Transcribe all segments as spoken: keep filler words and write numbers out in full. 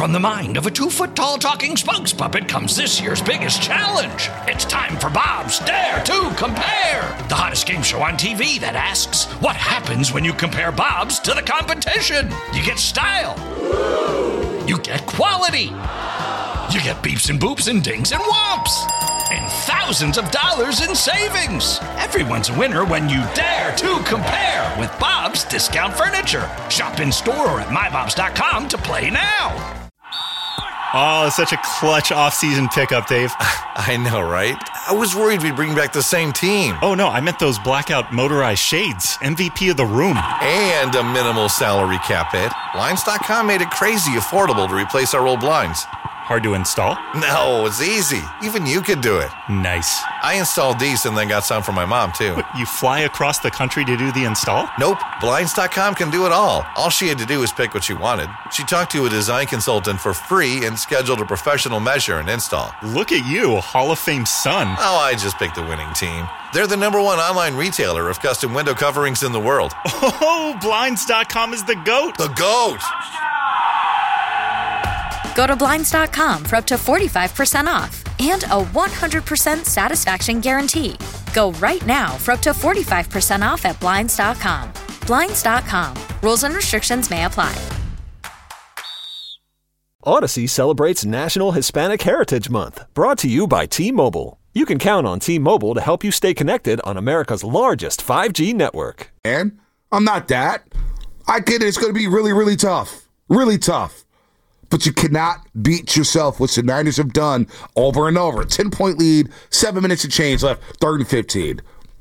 From the mind of a two-foot-tall talking spokes puppet comes this year's biggest challenge. It's time for Bob's Dare to Compare, the hottest game show on T V that asks, what happens when you compare Bobs to the competition? You get style. You get quality. You get beeps and boops and dings and whomps. And thousands of dollars in savings. Everyone's a winner when you dare to compare with Bob's Discount Furniture. Shop in store or at my bobs dot com to play now. Oh, such a clutch off-season pickup, Dave. I know, right? I was worried we'd bring back the same team. Oh, no, I meant those blackout motorized shades. M V P of the room. And a minimal salary cap hit. Blinds dot com made it crazy affordable to replace our old blinds. Hard to install? No, it's easy. Even you could do it. Nice. I installed these and then got some for my mom, too. What, you fly across the country to do the install? Nope. Blinds dot com can do it all. All she had to do was pick what she wanted. She talked to a design consultant for free and scheduled a professional measure and install. Look at you, Hall of Fame son. Oh, I just picked the winning team. They're the number one online retailer of custom window coverings in the world. Oh, Blinds dot com is the GOAT. The GOAT! Go to Blinds dot com for up to forty-five percent off and a one hundred percent satisfaction guarantee. Go right now for up to forty-five percent off at Blinds dot com. Blinds dot com. Rules and restrictions may apply. Odyssey celebrates National Hispanic Heritage Month, brought to you by T-Mobile. You can count on T-Mobile to help you stay connected on America's largest five G network. And I'm not that. I get it. It's going to be really, really tough. Really tough. But you cannot beat yourself, which the Niners have done over and over. ten-point lead, seven minutes to change left, third and fifteen.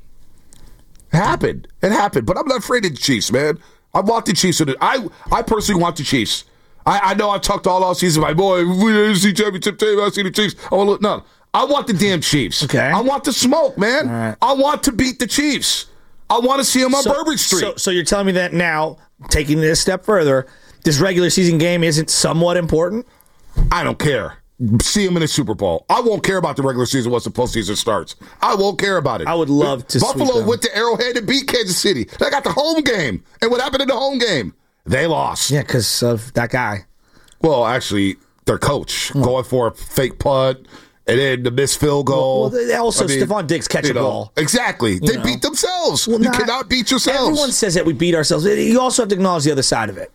It happened. It happened. But I'm not afraid of the Chiefs, man. I want the Chiefs. I, I personally want the Chiefs. I, I know I talked all offseason, my boy, we A F C championship team, I see the Chiefs. I want, no, I want the damn Chiefs. Okay. I want the smoke, man. Right. I want to beat the Chiefs. I want to see them on so, Bourbon Street. So, so you're telling me that now, taking this step further, this regular season game isn't somewhat important? I don't care. See them in the Super Bowl. I won't care about the regular season once the postseason starts. I won't care about it. I would love to Buffalo sweep them. went to Arrowhead and beat Kansas City. They got the home game. And what happened in the home game? They lost. Yeah, because of that guy. Well, actually, their coach oh. going for a fake punt and then the missed field goal. Well, well also, I mean, Stephon Diggs catch a know, ball. Exactly. They know. beat themselves. Well, you not, cannot beat yourselves. Everyone says that we beat ourselves. You also have to acknowledge the other side of it.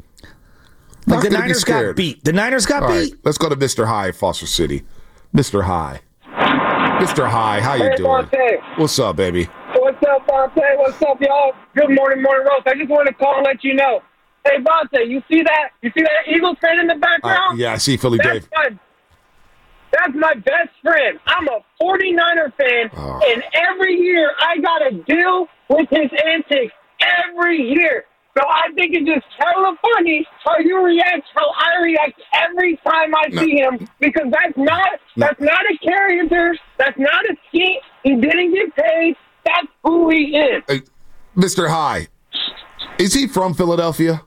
Like the Niners got beat. The Niners got All beat. Right, let's go to Mister High, Foster City. Mister High. Mister High, how you hey, doing? Bonte. What's up, baby? What's up, Bonte? What's up, y'all? Good morning, morning, roast. I just wanted to call and let you know. Hey, Bonte, you see that? You see that Eagles fan in the background? Uh, yeah, I see Philly that's Dave. My, that's my best friend. I'm a forty-niner fan, oh. and every year I got to deal with his antics every year. So I think it's just hella funny how you react, how I react every time I no. see him, because that's not no. that's not a character, that's not a skit. He didn't get paid. That's who he is. Hey, Mister High, is he from Philadelphia?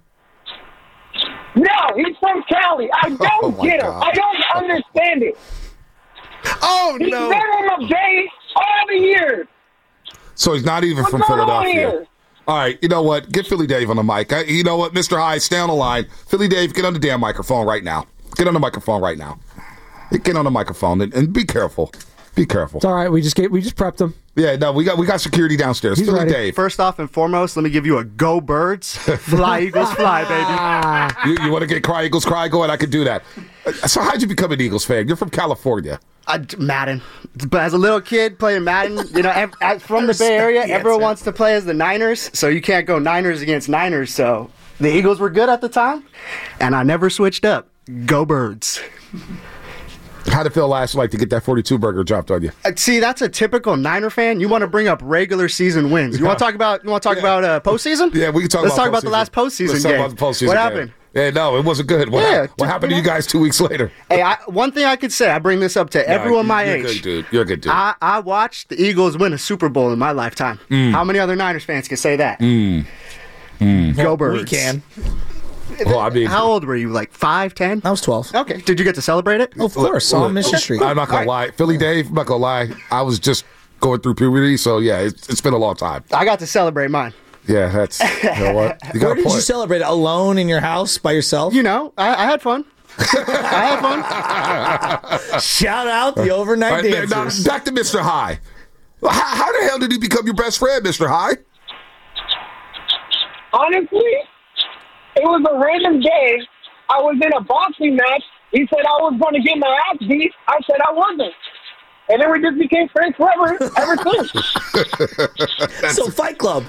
No, he's from Cali. I don't oh get God. him. I don't understand it. Oh, he's no. He's been on the Bay all the years. So he's not even What's from Philadelphia. All right, you know what? Get Philly Dave on the mic. I, you know what, Mister High, stay on the line. Philly Dave, get on the damn microphone right now. Get on the microphone right now. Get on the microphone and, and be careful. Be careful. It's all right. We just get, we just prepped him. Yeah, no, we got we got security downstairs. He's Philly ready. Dave. First off and foremost, let me give you a go birds. Fly Eagles fly, baby. You, you want to get cry Eagles cry? Go ahead, I can do that. So how'd you become an Eagles fan? You're from California. I, Madden. But as a little kid playing Madden, you know, ev- as from the Bay Area, everyone wants to play as the Niners, so you can't go Niners against Niners. So the Eagles were good at the time, and I never switched up. Go Birds. How'd it feel last night to get that forty-two burger dropped on you? Uh, see, that's a typical Niner fan. You want to bring up regular season wins. You want to talk about? You want to talk yeah. about uh, postseason? Yeah, we can talk. Let's about talk about the last postseason Let's game. talk about the postseason what game. happened? Yeah, no, it wasn't good. What, yeah, ha- what happened to you guys two weeks later? Hey, I, one thing I could say, I bring this up to no, everyone my you're age. You're a good dude. You're a good dude. I, I watched the Eagles win a Super Bowl in my lifetime. Mm. How many other Niners fans can say that? Mm. Mm. Go Birds. We can. Well, I mean, how old were you? Like five, ten? I was twelve. Okay. Did you get to celebrate it? Oh, of course. Saw on Mission Street. I'm not going to lie. Philly Dave, I'm not going to lie. I was just going through puberty, so yeah, it's, it's been a long time. I got to celebrate mine. Yeah, that's, you know what? You Where did point. you celebrate? Alone in your house by yourself? You know, I, I had fun. I had fun. Shout out the overnight All right, now, dancers. back to Mister High. How, how the hell did he become your best friend, Mister High? Honestly, it was a random day. I was in a boxing match. He said I was going to get my ass beat. I said I wasn't. And then we just became friends forever, ever since. So Fight Club.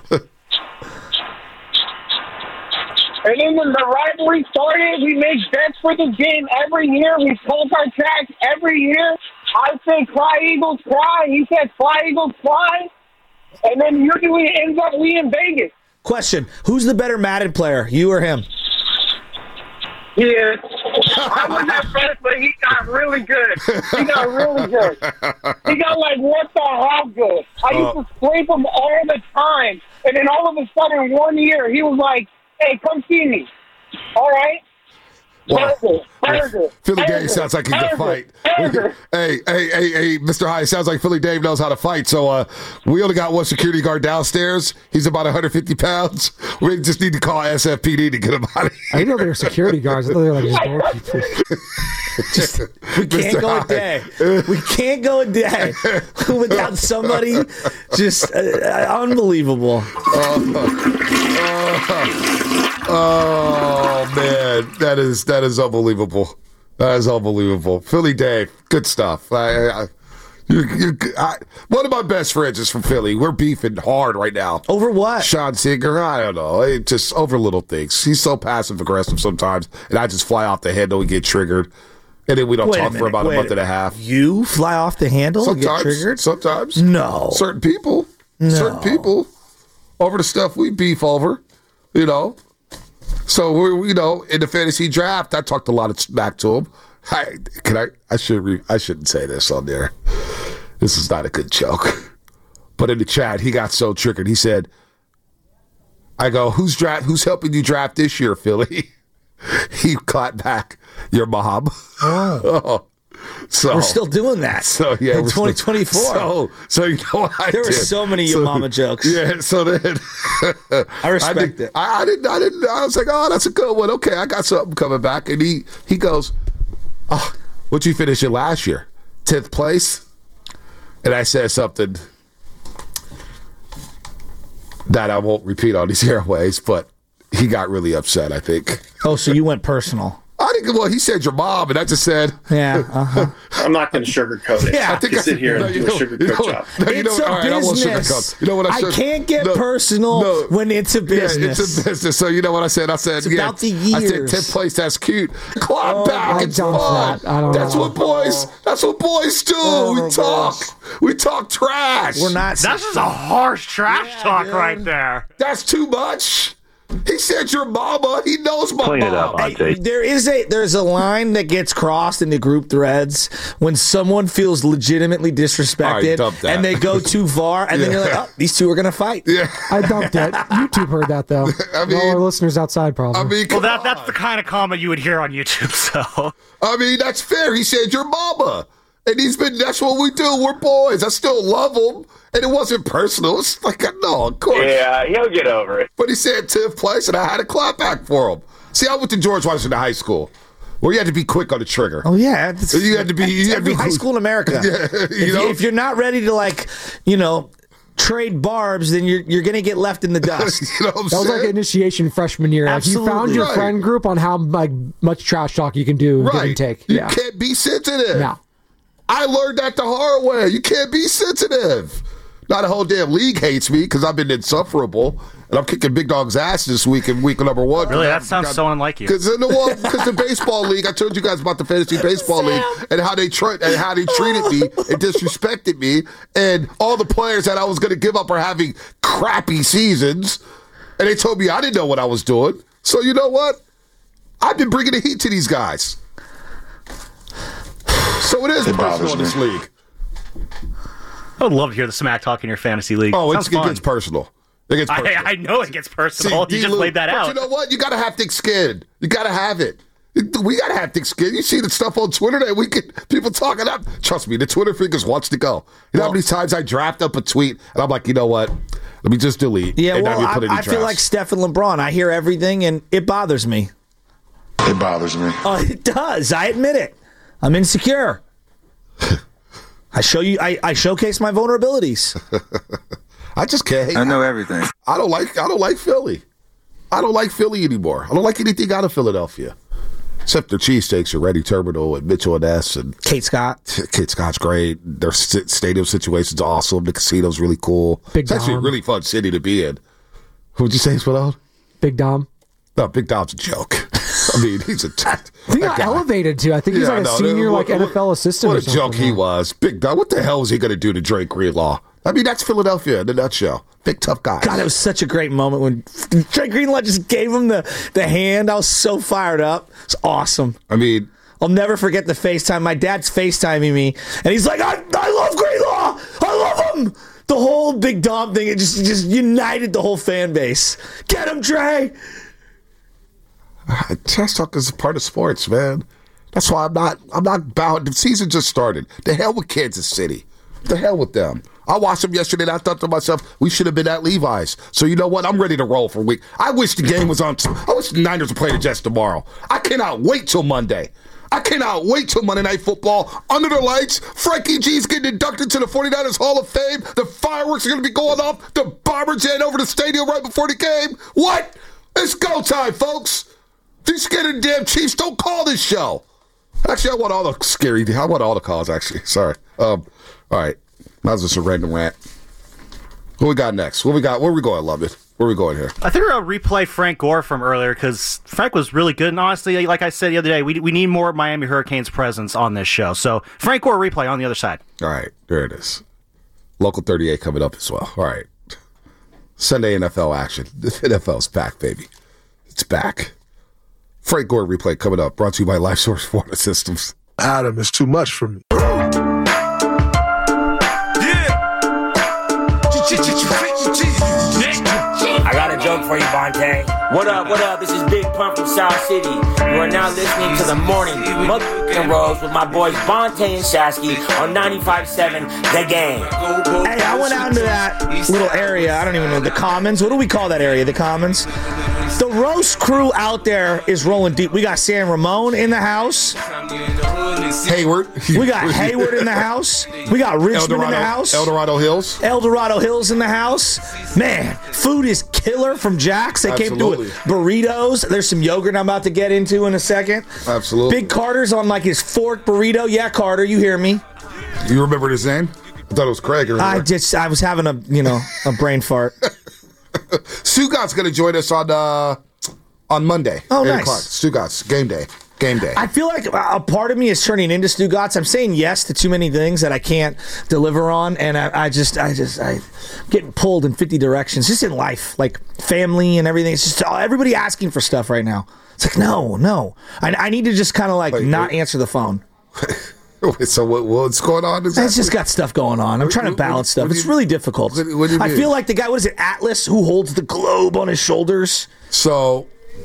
And then when the rivalry started, we make bets for the game every year. We pump our tracks every year. I said fly Eagles fly. He said fly Eagles fly. And then usually it ends up we in Vegas. Question: who's the better Madden player, you or him? Yeah, I was at first, but he got really good. He got really good. He got like what the hell good. I used to scrape him all the time, and then all of a sudden, one year, he was like, "Hey, come see me." All right. Wow. Burger, burger, Philly burger, Dave sounds like he can burger, fight. burger. Hey, hey, hey, hey, Mister High, it sounds like Philly Dave knows how to fight. So uh, we only got one security guard downstairs. He's about one hundred fifty pounds. We just need to call S F P D to get him out of here. I didn't know they were security guards. I thought they were like just door people. Just, we can't Mister go High. a day. We can't go a day without somebody just uh, unbelievable. Oh man, that is that is unbelievable. That is unbelievable. Philly Dave, good stuff. I, I, you're, you're, I, one of my best friends is from Philly. We're beefing hard right now. Over what? Sean Singer, I don't know. It just over little things. He's so passive aggressive sometimes, and I just fly off the handle and get triggered, and then we don't Wait a talk for minute, about a wait month a and a half. You fly off the handle and get Sometimes, triggered? sometimes, No. certain people, No. certain people, over the stuff we beef over, you know. So we're, you know, in the fantasy draft, I talked a lot of smack to him. I, can I? I should. Re, I shouldn't say this on there. This is not a good joke. But in the chat, he got so triggered. He said, "I go, who's draft? Who's helping you draft this year, Philly?" He clapped back, "Your mom." Oh. So We're still doing that. So yeah, in we're twenty still- twenty-four. So so you know what I There did? were so many so, your mama jokes. Yeah. So then I respect I did, it. I, I didn't. I didn't. I was like, oh, that's a good one. Okay, I got something coming back. And he he goes, oh, what'd you finish in last year? Tenth place. And I said something that I won't repeat on these airways, but he got really upset, I think. Oh, so you went personal. I think, well, he said your mom, and I just said, Yeah. Uh-huh. I'm not going to sugarcoat it. Yeah. I think I sit here no, and you do know- a sugarcoat you know- job. no, you It's know- a all right, I won't business. sugarcoat. You know what I I said? can't get No, personal no. when it's a business. Yeah, it's a business. So you know what I said? I said, It's yeah, about the I said years. tenth place. That's cute. Clap Oh, back. I It's don't fun. that. I don't That's know. what boys. That's what boys do. Oh, we talk. We talk trash. We're not. That's just a harsh trash Yeah, talk dude. right there. That's too much. He said your mama. He knows my Clean it mom. up, Hey, there is a there's a line that gets crossed in the group threads when someone feels legitimately disrespected All right, dump that. and they go too far, and then Yeah. you're like, oh, these two are gonna fight. Yeah. I dumped it. YouTube heard that though. I mean- All our listeners outside probably. I mean, Well, come that on. that's the kind of comment you would hear on YouTube. So I mean, that's fair. He said your mama. And he's been, that's what we do. We're boys. I still love him. And it wasn't personal. It's like, no, of course. Yeah, he'll get over it. But he said tenth place, and I had a clap back for him. See, I went to George Washington High School, where you had to be quick on the trigger. Oh yeah, it's- You had to be- you it's had to every be- high school in America. Yeah, you if, know? you, if you're not ready to like, you know, trade barbs, then you're you're gonna get left in the dust. You know what I'm That was like saying? initiation freshman year. Like you Absolutely. found your Right. friend group on how like much trash talk you can do, give Right. and take. You Yeah. can't be sensitive. No. I learned that the hard way. You can't be sensitive. Not a whole damn league hates me because I've been insufferable, and I'm kicking Big Dog's ass this week in week number one. really, that sounds so unlike you. Because in the one, because the baseball league, I told you guys about the fantasy baseball league and how they tra- and how they treated me and disrespected me, and all the players that I was going to give up are having crappy seasons, and they told me I didn't know what I was doing. So you know what? I've been bringing the heat to these guys. So it is It personal bothers in this me. league. I would love to hear the smack talk in your fantasy league. Oh, Sounds it's, it fun. gets personal. It gets personal. I, I know it gets personal. See, you just D-Lou, laid that but out. you know what? You got to have thick skin. You got to have it. We got to have thick skin. You see the stuff on Twitter that we can, people talking up. Trust me, the Twitter freakers wants to go. You know how many times I draft up a tweet and I'm like, you know what? Let me just delete. Yeah, and well, not even put I, any I feel drafts. like Steph and LeBron. I hear everything, and it bothers me. It bothers me. Oh, it does. I admit it. I'm insecure. I show you. I, I showcase my vulnerabilities. I just can't. I know everything. I don't like. I don't like Philly. I don't like Philly anymore. I don't like anything out of Philadelphia, except their cheesesteaks are Ready Terminal and Mitchell and S and Kate Scott. Kate Scott's great. Their st- stadium situation's awesome. The casino's really cool. Big it's actually Dom. a really fun city to be in. Who'd you say, Spinell? Big Dom. No, Big Dom's a joke. I mean, he's a. He got elevated too. I think he's Yeah, like a no, senior, what- like N F L assistant. What or a something joke he now. was. Big Dom. What the hell was he going to do to Drake Greenlaw? I mean, that's Philadelphia in a nutshell. Big tough guy. God, it was such a great moment when Drake Greenlaw just gave him the, the hand. I was so fired up. It's awesome. I mean, I'll never forget the FaceTime. My dad's FaceTiming me, and he's like, I, I love Greenlaw. I love him. The whole Big Dom thing, it just, it just united the whole fan base. Get him, Trey. trash talk is a part of sports, man. That's why I'm not. I'm not bound. The season just started. The hell with Kansas City. The hell with them. I watched them yesterday and I thought to myself, we should have been at Levi's. So you know what? I'm ready to roll for a week. I wish the game was on. I wish the Niners would play the Jets tomorrow. I cannot wait till Monday. I cannot wait till Monday Night Football. Under the lights, Frankie G's getting inducted to the 49ers Hall of Fame. The fireworks are going to be going off. The bomber jet over the stadium right before the game. What? It's go time, folks. These scared of the damn Chiefs, don't call this show. Actually, I want all the scary. I want all the calls, actually. Sorry. Um, all right. That was just a random rant. What we got next? What we got? Where we going, Love It? Where we going here? I think we're going to replay Frank Gore from earlier because Frank was really good. And honestly, like I said the other day, we we need more Miami Hurricanes presence on this show. So Frank Gore replay on the other side. All right. There it is. Local thirty-eight coming up as well. All right. Sunday N F L action. The N F L's back, baby. It's back. Frank Gore replay coming up. Brought to you by Life Source Water Systems. Adam is too much for me. I got a joke for you, Bonte. What up, what up? This is Big Pun from South City. You are now listening to the morning motherfucking rolls with my boys Bonte and Shasky on ninety-five point seven The Game. Hey, I went out into that little area. I don't even know. The Commons. What do we call that area? The Commons? The roast crew out there is rolling deep. We got San Ramon in the house. Hayward. We got Hayward in the house. We got Richmond Eldorado, in the house. El Dorado Hills. El Dorado Hills in the house. Man, food is killer from Jack's. They Absolutely. came through with burritos. There's some yogurt I'm about to get into in a second. Absolutely. Big Carter's on like his fourth burrito. Yeah, Carter, you hear me. You remember his name? I thought it was Craig. Earlier. I just, I was having a, you know, a brain fart. Stugat's going to join us on uh, on Monday. Oh, eight nice. o'clock. Stugat's game day. Game day. I feel like a part of me is turning into Stugatz. I'm saying yes to too many things that I can't deliver on, and I, I just, I just, I getting pulled in fifty directions, just in life, like family and everything. It's just everybody asking for stuff right now. It's like, no, no. I, I need to just kind of like wait, not wait. answer the phone. So what, what's going on? Exactly? It's just got stuff going on. I'm trying to balance stuff. It's really difficult. What, what do you I mean? feel like the guy, what is it, Atlas, who holds the globe on his shoulders. So,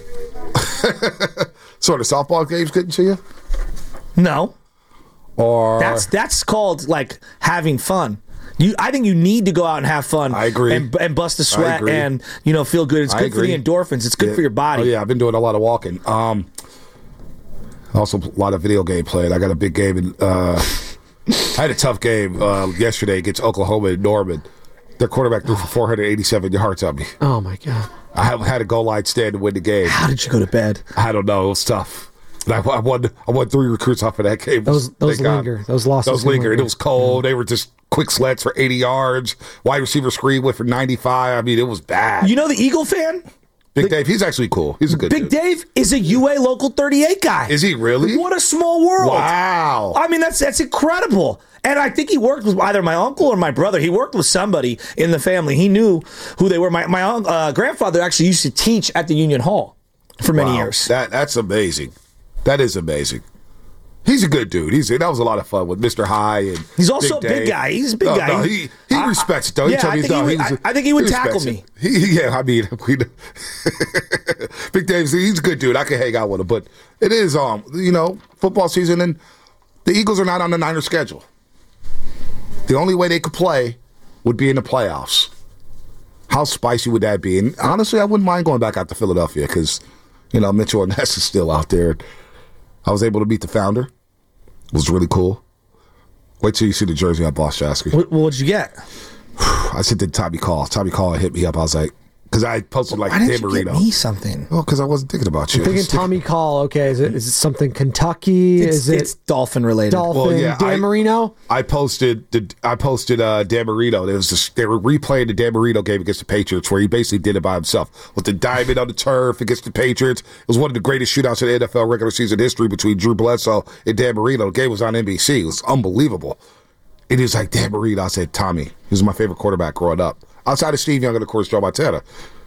so are the softball games getting to you? No. Or that's that's called like having fun. You, I think you need to go out and have fun. I agree. And, and bust a sweat and, you know, feel good. It's good for the endorphins. It's good yeah. for your body. Oh, yeah, I've been doing a lot of walking. Um, also, a lot of video game playing. I got a big game. In, uh, I had a tough game uh, yesterday against Oklahoma and Norman. Their quarterback threw for four hundred eighty-seven yards on me. Oh, my God. I had a goal line stand to win the game. How did you go to bed? I don't know. It was tough. And I, I won. I won three recruits off of that game. Those those linger. God. Those losses. Those linger. And it was cold. Yeah. They were just quick slants for eighty yards. Wide receiver screen went for ninety-five. I mean, it was bad. You know the Eagle fan? Big the, Dave, he's actually cool. He's a good Big dude. Dave is a U A Local thirty-eight guy. Is he really? What a small world. Wow. I mean, that's that's incredible. And I think he worked with either my uncle or my brother. He worked with somebody in the family. He knew who they were. My my uh, grandfather actually used to teach at the Union Hall for many wow. years. That That's amazing. That is amazing. He's a good dude. He's that was a lot of fun with Mister High and he's also big a big Dave. guy. He's a big no, guy. No, he he I, respects it though. He yeah, told me I, think no, he would, he I, I think he would he tackle me. He, yeah, I mean, we, Big Dave, he's a good dude. I can hang out with him, but it is um, you know, football season and the Eagles are not on the Niners schedule. The only way they could play would be in the playoffs. How spicy would that be? And honestly, I wouldn't mind going back out to Philadelphia because You know, Mitchell and Ness is still out there. I was able to meet the founder. It was really cool. Wait till you see the jersey I bought, Shasky. What what'd you get? I sent it to Tommy Call. Tommy Call hit me up. I was like, because I posted like Why Dan didn't you Marino. get me something? Well, because I wasn't thinking about you. I'm thinking Tommy Call. Okay, is it is it something Kentucky? It's, is it it's dolphin related. Dolphin? Well, yeah, Dan I- Marino? I posted the I posted uh, Dan Marino. There was this, they were replaying the Dan Marino game against the Patriots, where he basically did it by himself with the diamond on the turf against the Patriots. It was one of the greatest shootouts in N F L regular season history between Drew Bledsoe and Dan Marino. The game was on N B C. It was unbelievable. And he was like, Dan Marino. I said, Tommy. He was my favorite quarterback growing up, outside of Steve Young and of course Joe Montana.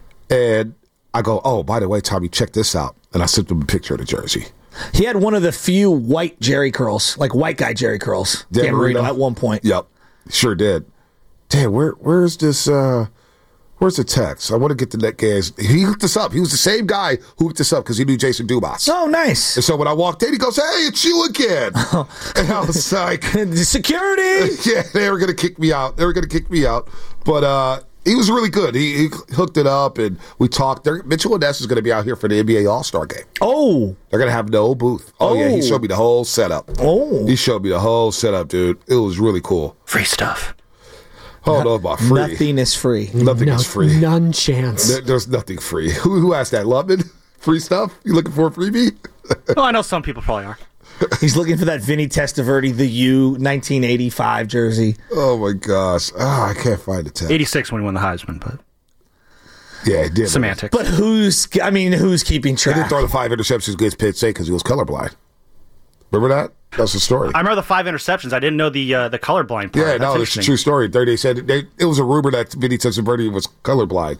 And I go, oh, by the way, Tommy, check this out. And I sent him a picture of the jersey. He had one of the few white Jerry curls, like white guy Jerry curls. Dan, Dan Marino at one point. Yep, sure did. Damn, where where's this? Uh, where's the text? I want to get the net guys. He hooked us up. He was the same guy who hooked us up because he knew Jason Dubas. Oh, nice. And so when I walked in, he goes, "Hey, it's you again." And I was like, "Security." Yeah, they were gonna kick me out. They were gonna kick me out. But uh, he was really good. He, he hooked it up, and we talked. There, Mitchell and Ness is going to be out here for the N B A All-Star game. Oh. They're going to have no booth. Oh, oh, yeah. He showed me the whole setup. Oh. He showed me the whole setup, dude. It was really cool. Free stuff. I don't know about free. Nothing is free. Nothing no, is free. None chance. There, there's nothing free. Who, who asked that? Lubman? Free stuff? You looking for a freebie? Well, I know some people probably are. He's looking for that Vinny Testaverde, the U nineteen eighty-five jersey. Oh, my gosh. Oh, I can't find the text. eighty-six when he won the Heisman, but... Yeah, he did. Semantics. But who's, I mean, who's keeping track? He didn't throw the five interceptions against Pitt State because he was colorblind. Remember that? That's the story. I remember the five interceptions. I didn't know the uh, the colorblind part. Yeah, That's no, it's a true story. They, they said they, it was a rumor that Vinny Testaverde was colorblind.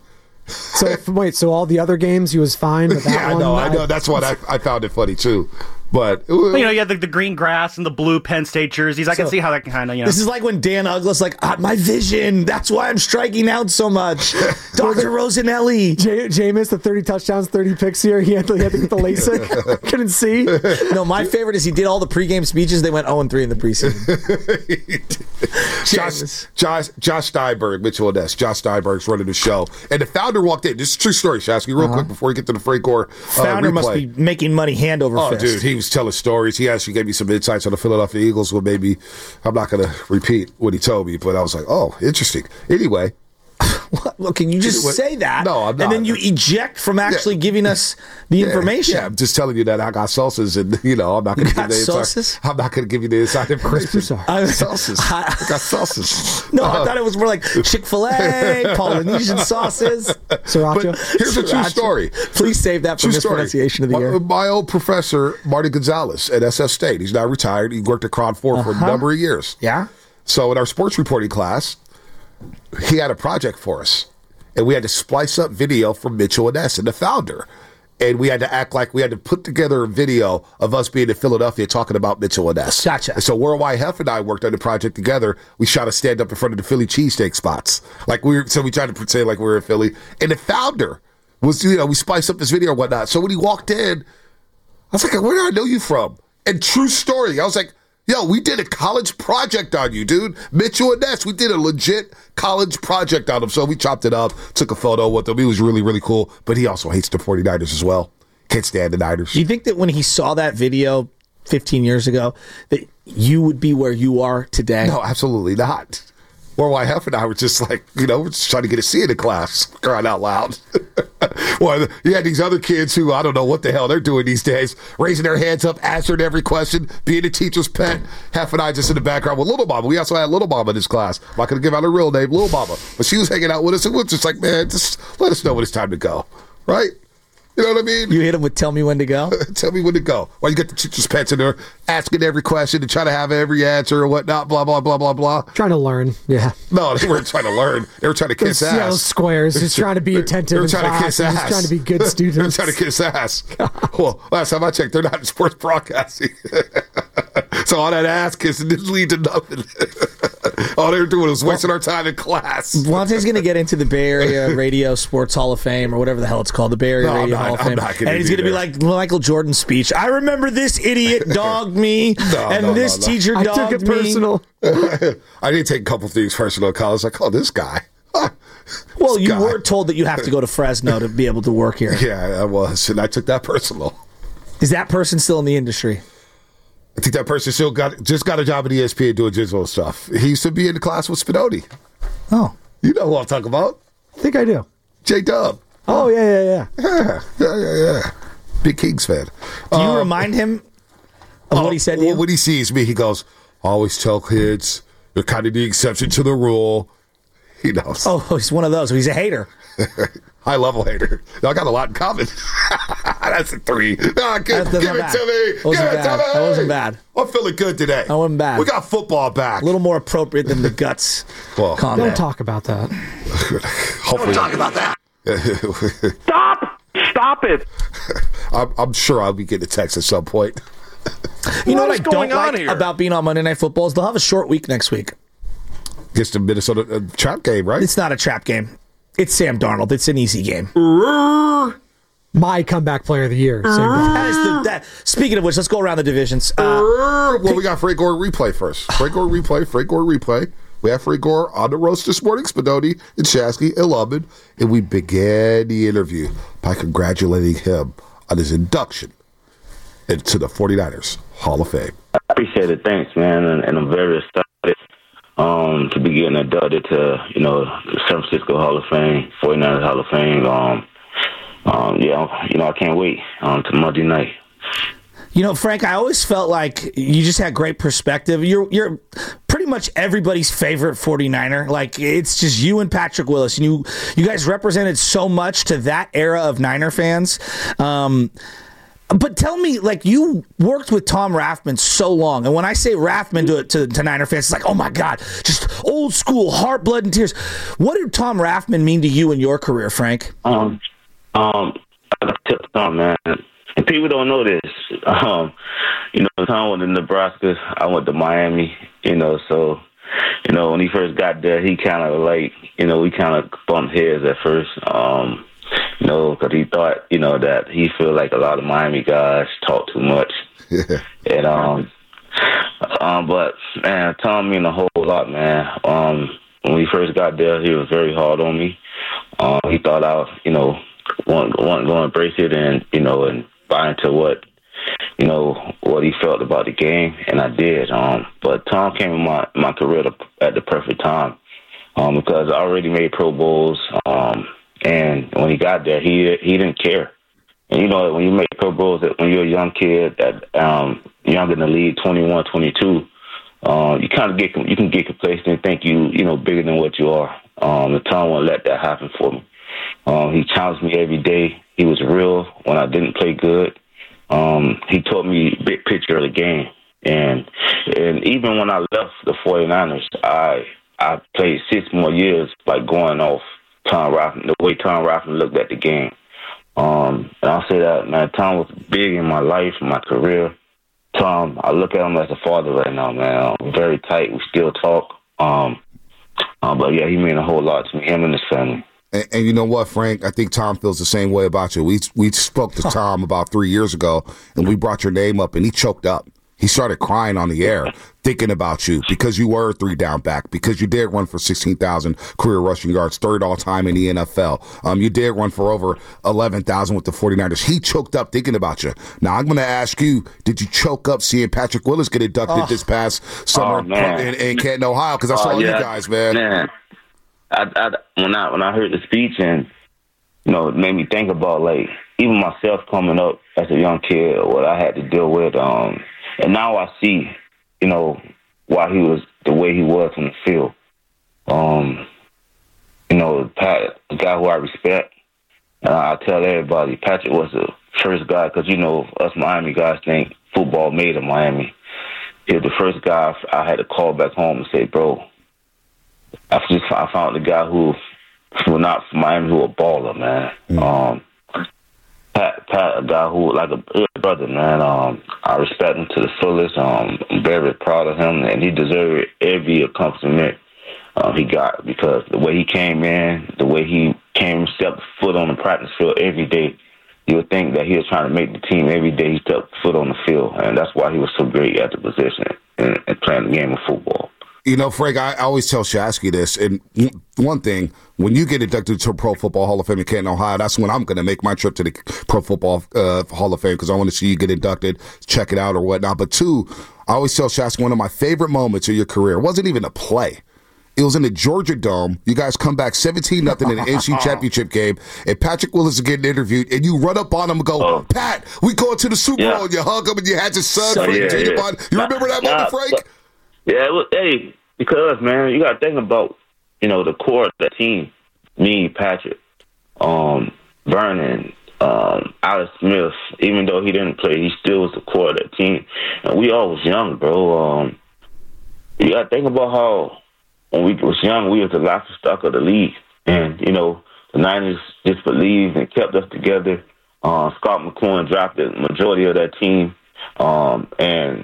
So wait, so all the other games he was fine, but that yeah, one, I know, I I- know. That's what I, I found it funny too. But it was, you know, you had the, the green grass and the blue Penn State jerseys. I can So, see how that can kind of, you know. This is like when Dan Ugla's like, ah, my vision. That's why I'm striking out so much. Doctor Rosanelli. J- Jameis, the thirty touchdowns, thirty picks here. He had to, he had to get the LASIK. Couldn't see. No, my favorite is he did all the pregame speeches. They went oh and three in the preseason. Josh, Josh, Josh Steinberg, Mitchell and Ness. Josh Steinberg's running the show. And the founder walked in. This is a true story, Shasky, real Uh-huh. quick before we get to the Frank Gore uh, Founder replay. must be making money hand over Oh, fist. dude, he was telling stories. He actually gave me some insights on the Philadelphia Eagles. Well, maybe I'm not going to repeat what he told me, but I was like, oh, interesting. Anyway. What? Well, can you just Anyway, say that? No, I'm not. And then you eject from actually Yeah. giving us the Yeah, information. Yeah, I'm just telling you that I got sauces, and you know I'm not going to give got you the inside. sauces? I'm not going to give you the inside information. I- sauces. I got sauces. No, Uh, I thought it was more like Chick-fil-A, Polynesian sauces. Sriracha. But here's a true Sriracha. story. Please save that for True story. mispronunciation of the my, year. My old professor, Marty Gonzalez at S F State, he's now retired. He worked at Cron four for a Uh-huh. number of years. Yeah? So in our sports reporting class, he had a project for us. And we had to splice up video from Mitchell and Ness and the founder. And we had to act like we had to put together a video of us being in Philadelphia talking about Mitchell and Ness. Gotcha. And so Worldwide Hef and I worked on the project together. We shot a stand up in front of the Philly cheesesteak spots. Like we were, so we tried to pretend like we were in Philly. And the founder was, you know, we spiced up this video and whatnot. So when he walked in, I was like, where do I know you from? And true story, I was like, yo, we did a college project on you, dude. Mitchell and Ness, we did a legit college project on him. So we chopped it up, took a photo with him. He was really, really cool. But he also hates the 49ers as well. Can't stand the Niners. Do you think that when he saw that video fifteen years ago, that you would be where you are today? No, absolutely not. Worldwide Hef and I were just like, you know, we're just trying to get a C in the class, crying out loud. Well, you had these other kids who, I don't know what the hell they're doing these days, raising their hands up, answering every question, being a teacher's pet. Hef and I just in the background with Little Mama. We also had Little Mama in this class. I'm not going to give out her real name, Little Mama. But she was hanging out with us, and we we're just like, man, just let us know when it's time to go, right? You know what I mean? You hit him with tell me when to go? Tell me when to go. Why you got the teacher's pets in there asking every question and trying to have every answer or whatnot, blah, blah, blah, blah, blah. Trying to learn, yeah. No, they weren't trying to learn. They were trying to kiss Those, ass. yeah, those squares, just trying to be attentive. They were in trying to class kiss and ass. Just trying to be good students. They were trying to kiss ass. Well, last time I checked, they're not in sports broadcasting. So all that ass kissing didn't lead to nothing. All they were doing was wasting our time in class. Vontae's going to get into the Bay Area Radio Sports Hall of Fame or whatever the hell it's called, the Bay Area No, I'm Radio not- Hall of I'm Fame. not gonna And he's be going to be there. like Michael Jordan's speech. I remember this idiot dogged me, No, and no, this no, no. teacher I dogged took it me. personal. I did take a couple things personal in college. Like, oh, this guy. Well, This you guy. were told that you have to go to Fresno to be able to work here. Yeah, I was, and I took that personal. Is that person still in the industry? I think that person still got just got a job at E S P N doing digital stuff. He used to be in the class with Spinoni. Oh. You know who I'm talking about. I think I do. J-Dub. Oh, yeah, yeah, yeah. Yeah, yeah, yeah, yeah. Big Kings fan. Do you Um, remind him of oh, what he said to you? When he sees me, he goes, always tell kids you're kind of the exception to the rule. He knows. Oh, he's one of those. He's a hater. High level hater. I got a lot in common. That's a three. No, give That's give it not to bad. me. That wasn't Give it bad. to me. That wasn't bad. I'm feeling good today. That wasn't bad. We got football back. A little more appropriate than the guts Well, comment. Don't talk about that. Hopefully, Don't talk about that. Stop! Stop it! I'm, I'm sure I'll be getting a text at some point. You know What what I is don't going on like here? about being on Monday Night Football is they'll have a short week next week. Gets the Minnesota uh, trap game, right? It's not a trap game. It's Sam Darnold. It's an easy game. My comeback player of the year. Same guy. That is the, that. Speaking of which, let's go around the divisions. Uh, well, we got Frank Gore replay first. Frank Gore replay. Frank Gore replay. We have Frank Gore on the roast this morning. Spinoni and Shasky and Lubman. And we began the interview by congratulating him on his induction into the 49ers Hall of Fame. I appreciate it. Thanks, man. And, and I'm very excited um, to be getting inducted to, you know, the San Francisco Hall of Fame, 49ers Hall of Fame. Um, um, yeah, you know, I can't wait um, to Monday night. You know, Frank, I always felt like you just had great perspective. You're you're pretty much everybody's favorite 49er. Like, it's just you and Patrick Willis. And you, you guys represented so much to that era of Niner fans. Um, but tell me, like, you worked with Tom Rathman so long. And when I say Rathman to, to, to Niner fans, it's like, oh, my God, just old school, heart, blood, and tears. What did Tom Rathman mean to you in your career, Frank? Um, um, I got to tell Tom, man. And people don't know this. Um, you know, Tom went to Nebraska. I went to Miami, you know, so, you know, when he first got there, he kind of like, you know, we kind of bumped heads at first, um, you know, because he thought, you know, that he feel like a lot of Miami guys talk too much. Yeah. And, um, um, but, man, Tom mean a whole lot, man. Um, when we first got there, he was very hard on me. Um, he thought I, you know, wasn't, wasn't going to embrace it and, you know, and buy into what, you know, what he felt about the game, and I did. Um, but Tom came in my, my career at the perfect time um, because I already made Pro Bowls, um, and when he got there, he he didn't care. And, you know, when you make Pro Bowls, when you're a young kid, that um, younger in the league, twenty-one, twenty-two, uh, you kind of get, you can get complacent and think you, you know, bigger than what you are. Um, and Tom won't let that happen for me. Um, he challenged me every day. He was real when I didn't play good. Um, he taught me big picture of the game. And and even when I left the 49ers, I I played six more years, like going off Tom Rathman, the way Tom Rathman looked at the game. Um, and I'll say that, man, Tom was big in my life, my career. Tom, I look at him as a father right now, man. I'm very tight. We still talk. Um, uh, but, yeah, he mean a whole lot to me, him and his family. And, and you know what, Frank? I think Tom feels the same way about you. We we spoke to Tom about three years ago, and we brought your name up, and he choked up. He started crying on the air, thinking about you because you were a three-down back, because you did run for sixteen thousand career rushing yards, third all-time in the N F L. Um, you did run for over eleven thousand with the 49ers. He choked up thinking about you. Now, I'm going to ask you, did you choke up seeing Patrick Willis get inducted Oh. this past summer Oh, man. in, in Canton, Ohio? Because I saw Oh, you yeah. guys, man. Man, I, I, when I when I heard the speech and, you know, it made me think about, like, even myself coming up as a young kid, what I had to deal with. Um, and now I see, you know, why he was the way he was on the field. Um, you know, Pat, the guy who I respect, and I, I tell everybody, Patrick was the first guy, because, you know, us Miami guys think football made in Miami. He was the first guy I had to call back home and say, bro, I just I found the guy who who not from Miami, who a baller, man. Mm. Um, Pat, Pat, a guy who like a good brother, man. Um, I respect him to the fullest. Um, I'm very proud of him, and he deserved every accomplishment uh, he got, because the way he came in, the way he came, stepped foot on the practice field every day. You would think that he was trying to make the team every day he stepped foot on the field, and that's why he was so great at the position and, and playing the game of football. You know, Frank, I always tell Shasky this, and one thing, when you get inducted to Pro Football Hall of Fame in Canton, Ohio, that's when I'm going to make my trip to the Pro Football uh, Hall of Fame because I want to see you get inducted, check it out or whatnot. But two, I always tell Shasky one of my favorite moments of your career wasn't even a play. It was in the Georgia Dome. You guys come back seventeen nothing in the N C championship game, and Patrick Willis is getting interviewed, and you run up on him and go, oh. Pat, we going to the Super yeah. Bowl, and you hug him, and you had your son, so, Frank yeah, Junior yeah. Bond. You nah, remember that nah, moment, Frank? But, yeah, it was, hey, because, man, you got to think about, you know, the core of that team. Me, Patrick, um, Vernon, um, Alex Smith, even though he didn't play, he still was the core of that team. And we all was young, bro. Um, you got to think about how when we was young, we was the laughing stock of the league. And, you know, the Niners just believed and kept us together. Uh, Scott McCoy drafted the majority of that team. Um, and,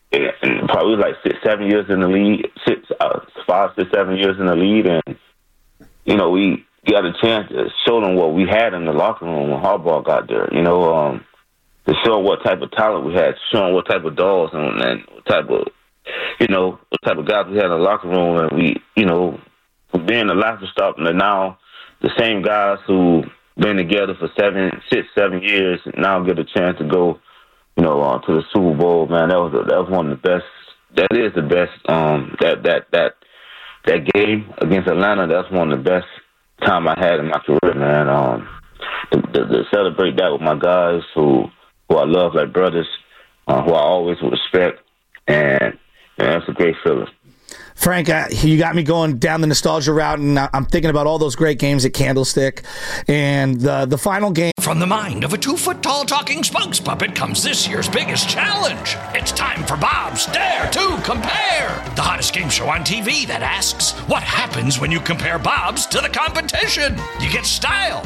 and probably like six, seven years in the league, six, uh, five, six, seven years in the league. And, you know, we got a chance to show them what we had in the locker room when Harbaugh got there, you know, um, to show what type of talent we had, show them what type of dogs and, and what type of, you know, what type of guys we had in the locker room. And we, you know, being the laughing stock, and now the same guys who been together for seven, six, seven years now get a chance to go, you know, uh, to the Super Bowl. Man, that was a, that was one of the best. That is the best. Um, that that that that game against Atlanta. That's one of the best time I had in my career, man. Um, to, to, to celebrate that with my guys who who I love like brothers, uh, who I always respect, and, and that's a great feeling. Frank, uh, you got me going down the nostalgia route, and I'm thinking about all those great games at Candlestick. And the the final game. From the mind of a two-foot-tall talking spokes puppet comes this year's biggest challenge. It's time for Bob's Dare to Compare, the hottest game show on T V that asks, what happens when you compare Bob's to the competition? You get style.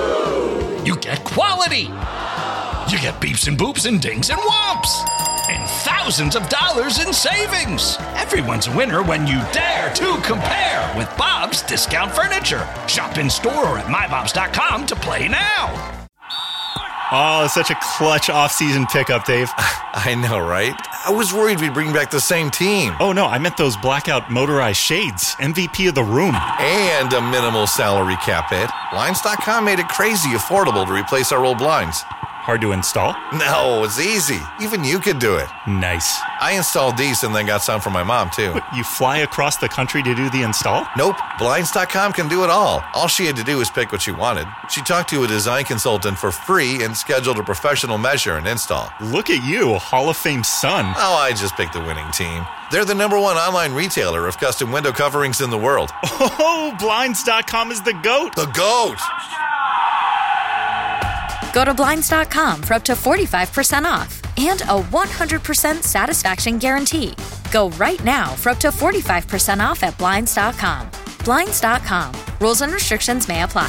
You get quality. You get beeps and boops and dings and whomps. And thousands of dollars in savings. Everyone's a winner when you dare to compare with Bob's Discount Furniture. Shop in store or at my bobs dot com to play now. Oh, such a clutch off-season pickup, Dave. I know, right? I was worried we'd bring back the same team. Oh, no, I meant those blackout motorized shades. M V P of the room. And a minimal salary cap hit. Blinds dot com made it crazy affordable to replace our old blinds. Hard to install? No, it's easy. Even you could do it. Nice. I installed these and then got some for my mom, too. What, you fly across the country to do the install? Nope. Blinds dot com can do it all. All she had to do was pick what she wanted. She talked to a design consultant for free and scheduled a professional measure and install. Look at you, Hall of Fame son. Oh, I just picked the winning team. They're the number one online retailer of custom window coverings in the world. Oh, Blinds dot com is the GOAT. The GOAT! Go to Blinds dot com for up to forty-five percent off and a one hundred percent satisfaction guarantee. Go right now for up to forty-five percent off at Blinds dot com. Blinds dot com. Rules and restrictions may apply.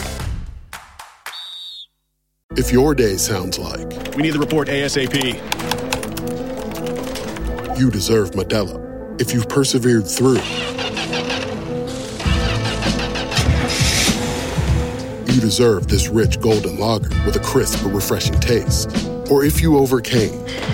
If your day sounds like we need the report ASAP, you deserve Modelo. If you've persevered through, you deserve this rich golden lager with a crisp but refreshing taste. Or if you overcame.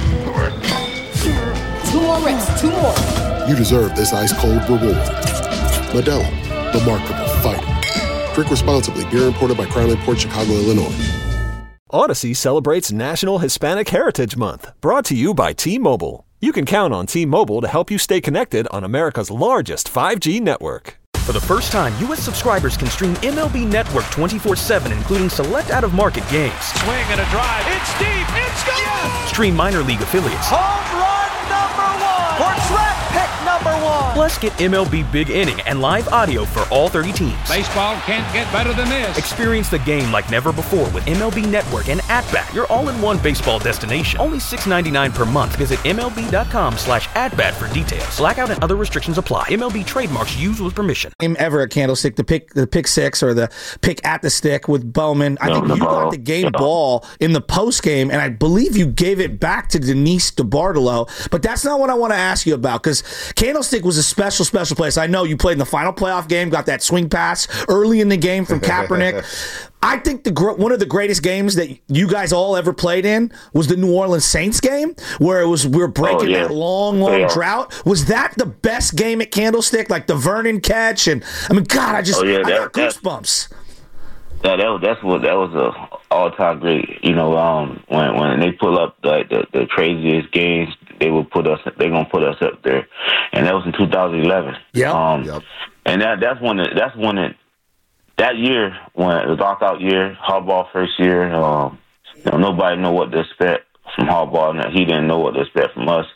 Two more reps, two more. You deserve this ice cold reward. Modelo, the Remarkable Fighter. Drink responsibly. Beer imported by Crown Imports, Chicago, Illinois. Odyssey celebrates National Hispanic Heritage Month, brought to you by T-Mobile. You can count on T-Mobile to help you stay connected on America's largest five G network. For the first time, U S subscribers can stream M L B Network twenty-four seven, including select out-of-market games. Swing and a drive. It's deep. It's gone. Yes. Stream minor league affiliates. Home run number one. Or draft pick number one. Plus, get M L B Big Inning and live audio for all thirty teams. Baseball can't get better than this. Experience the game like never before with M L B Network and At-Bat, your all-in-one baseball destination. Only six ninety-nine per month. Visit MLB.com slash at-bat for details. Blackout and other restrictions apply. M L B trademarks used with permission. Game ever at Candlestick, the pick, the pick six or the pick at the stick with Bowman. I think you got the game ball in the post game, and I believe you gave it back to Denise DeBartolo. But that's not what I want to ask you about, because Candlestick was a special, special place. I know you played in the final playoff game, got that swing pass early in the game from Kaepernick. I think the gr- one of the greatest games that you guys all ever played in was the New Orleans Saints game, where it was we were breaking oh, yeah. that long, long yeah. drought. Was that the best game at Candlestick? Like the Vernon catch, and I mean, God, I just oh, yeah, I that, got goosebumps. That, that that's what that was a all time great. You know, um, when when they pull up the, the the craziest games, they will put us. They're gonna put us up there, and that was in two thousand eleven. Yeah. Um, yep. And that that's when it, that's when it. That year, when the lockout year, Harbaugh first year, um, you know, nobody knew what to expect from Harbaugh. And he didn't know what to expect from us.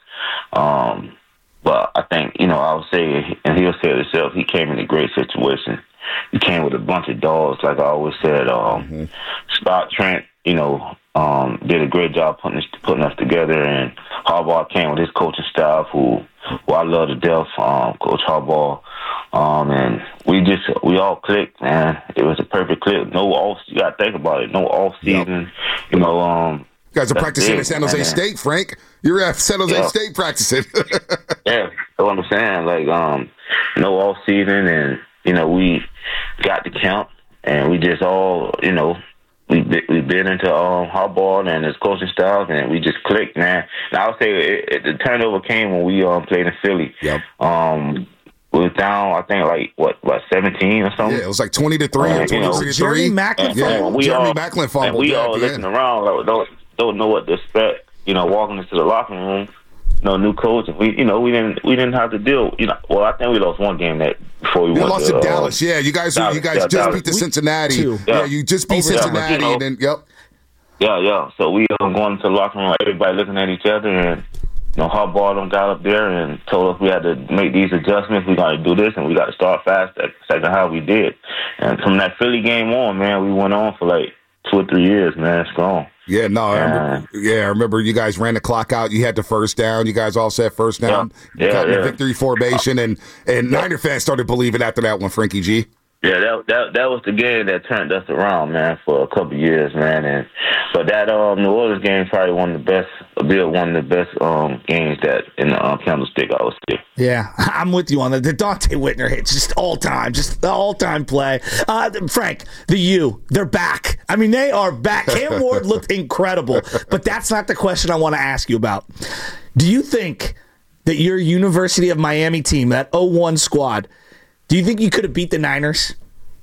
Um, but I think, you know, I would say, and he'll say it himself, he came in a great situation. He came with a bunch of dogs, like I always said. Um, mm-hmm. Scott Trent, you know, um, did a great job putting this, putting us together. And Harbaugh came with his coaching staff, who, who I love to death, um, Coach Harbaugh. Um, and we just, we all clicked, man. It was a perfect click. No off, you got to think about it. No off season, yep. you know. Um, you guys are practicing at San Jose man. State, Frank. You're at San Jose yeah. State practicing. yeah, that's what I'm saying. Like, um, no off season, and, you know, we got the count, and we just all, you know, we we been into um, Harbaugh and his coaching staff, and we just clicked, man. And I would say it, it, the turnover came when we um, played in Philly. Yep. Um, we was down, I think, like, what, what, seventeen or something? Yeah, it was like twenty to three or twenty-three to three. Jeremy Maclin fumbled. Jeremy Maclin fumbled. And we all looking around, like, don't, don't know what to expect, you know, walking into the locker room, you know, new coach. And we, you know, we didn't we didn't have to deal, you know, well, I think we lost one game that before we you went lost to, to uh, Dallas. Yeah, you guys, Dallas, you guys yeah, just Dallas. beat the Cincinnati. Yeah. yeah, you just beat Overtime. Cincinnati. Yeah, but, you know, and then, yep. Yeah, yeah. So we uh, going into the locker room, everybody looking at each other, and, you know, Harbaugh them got up there and told us we had to make these adjustments. We got to do this, and we got to start fast. That's second half we did. And from that Philly game on, man, we went on for like two or three years, man, strong. Yeah, no, I remember, yeah, I remember you guys ran the clock out. You had the first down. You guys all set first down. Yeah, got yeah, the yeah. victory formation, and and yeah. Niner fans started believing after that one, Frankie G. Yeah, that that that was the game that turned us around, man, for a couple of years, man. And but that um, New Orleans game is probably one of the best, be one of the best um, games that in the um, Candlestick, I would say. Yeah, I'm with you on that. The Dante Whitner hit, just all time, just the all time play. Uh, Frank, the U, they're back. I mean, they are back. Cam Ward looked incredible, but that's not the question I want to ask you about. Do you think that your University of Miami team, that oh one squad, do you think you could have beat the Niners?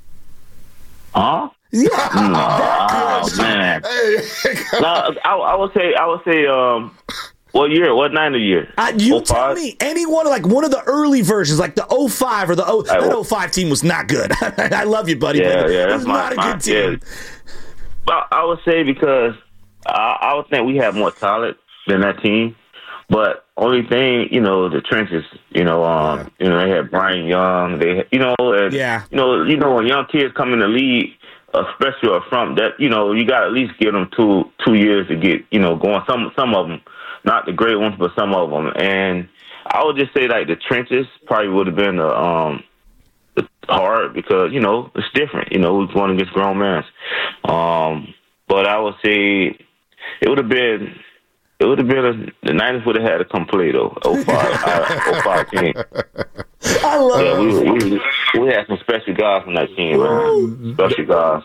Huh? Yeah. Oh, man. no, I, I would say, I would say, um, what year? What Niner year? Uh, you oh tell me. Any one, like one of the early versions, like the oh five or the oh, that oh five team was not good. I love you, buddy. Yeah, but yeah, it that's was my, not a my, good team. Yeah. Well, I would say because I, I would think we have more talent than that team. But only thing, you know, the trenches, you know, um, you know, they had Brian Young, they, you know, and, yeah. you know, you know, when young kids come in the league, especially up front, that, you know, you got to at least give them two two years to get, you know, going. Some some of them, not the great ones, but some of them. And I would just say like the trenches probably would have been the um the hard because you know it's different. You know, we're going against grown men. Um, but I would say it would have been. It would have been a, the Niners would have had to come play though. oh five, oh five team. I love yeah, we, we we had some special guys on that team, man. Special guys.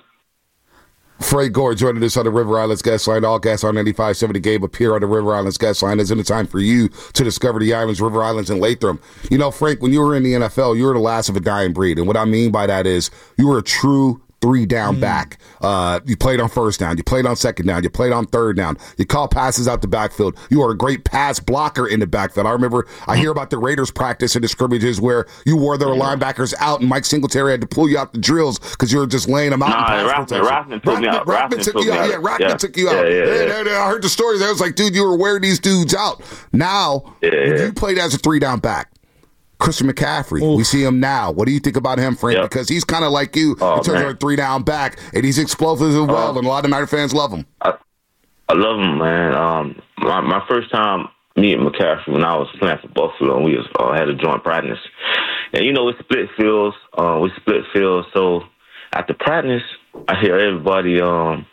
Frank Gore joining us on the River Islands guest line. All guests on ninety-five point seven The Game appear on the River Islands guest line. Isn't it time for you to discover the islands, River Islands, and Latham? You know, Frank, when you were in the N F L, you were the last of a dying breed. And what I mean by that is you were a true three down mm. back. Uh, you played on first down. You played on second down. You played on third down. You call passes out the backfield. You are a great pass blocker in the backfield. I remember I hear about the Raiders practice and the scrimmages where you wore their linebackers out and Mike Singletary had to pull you out the drills because you were just laying them out. Nah, in pass Rothman, Rothman took me out. Rothman took you out. Yeah, Rothman yeah. took you out. Yeah, yeah, yeah. And, and I heard the stories. I was like, dude, you were wearing these dudes out. Now, yeah, yeah. you played as a three down back. Christian McCaffrey, Oof. we see him now. What do you think about him, Frank? Yep. Because he's kind of like you oh, in terms man. of a three-down back, and he's explosive as well, uh, and a lot of Niner fans love him. I, I love him, man. Um, my, my first time meeting McCaffrey when I was playing for Buffalo, and we was, uh, had a joint practice. And, you know, we split fields. Uh, we split fields. So after practice, I hear everybody um,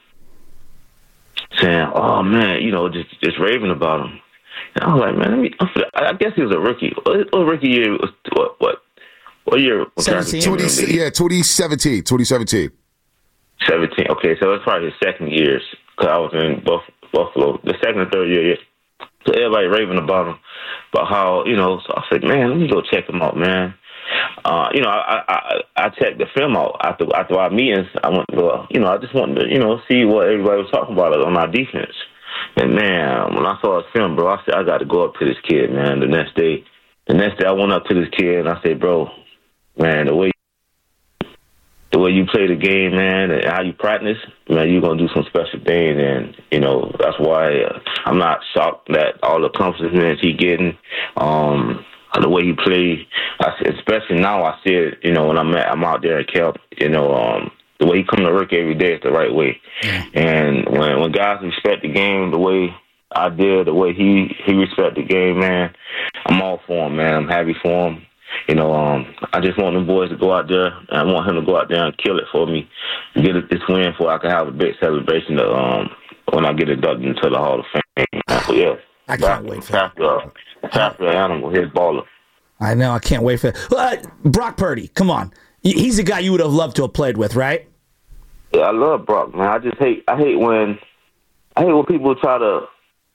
saying, oh, man, you know, just, just raving about him. And I was like, man, let me, I guess he was a rookie. What rookie year was what? What, what year? twenty, yeah, twenty seventeen. twenty seventeen. seventeen. Okay, so it's probably his second years because I was in Buff- Buffalo. The second and third year, yeah. So everybody raving about him, about how, you know, so I said, man, let me go check him out, man. Uh, you know, I, I I checked the film out after after our meetings. I went to go, you know, I just wanted to, you know, see what everybody was talking about on our defense. And man, when I saw his film, bro, I said I got to go up to this kid, man. The next day, the next day I went up to this kid and I said, bro, man, the way the way you play the game, man, and how you practice, man, you're gonna do some special things. And you know, that's why uh, I'm not shocked that all the accomplishments he getting. Um, The way he played, especially now, I see it. You know, when I'm at, I'm out there at Kelp. You know, um, the way he come to work every day is the right way. And when when guys respect the game the way I did, the way he he respect the game, man, I'm all for him, man. I'm happy for him. You know, um, I just want them boys to go out there, and I want him to go out there and kill it for me, get it, this win, so I can have a big celebration to, um, when I get inducted into the Hall of Fame. So yeah, I can't wait for that. After an animal, his baller. I know. I can't wait for it. Uh, Brock Purdy, come on. He's a guy you would have loved to have played with, right? Yeah, I love Brock, man. I just hate. I hate when. I hate when people try to,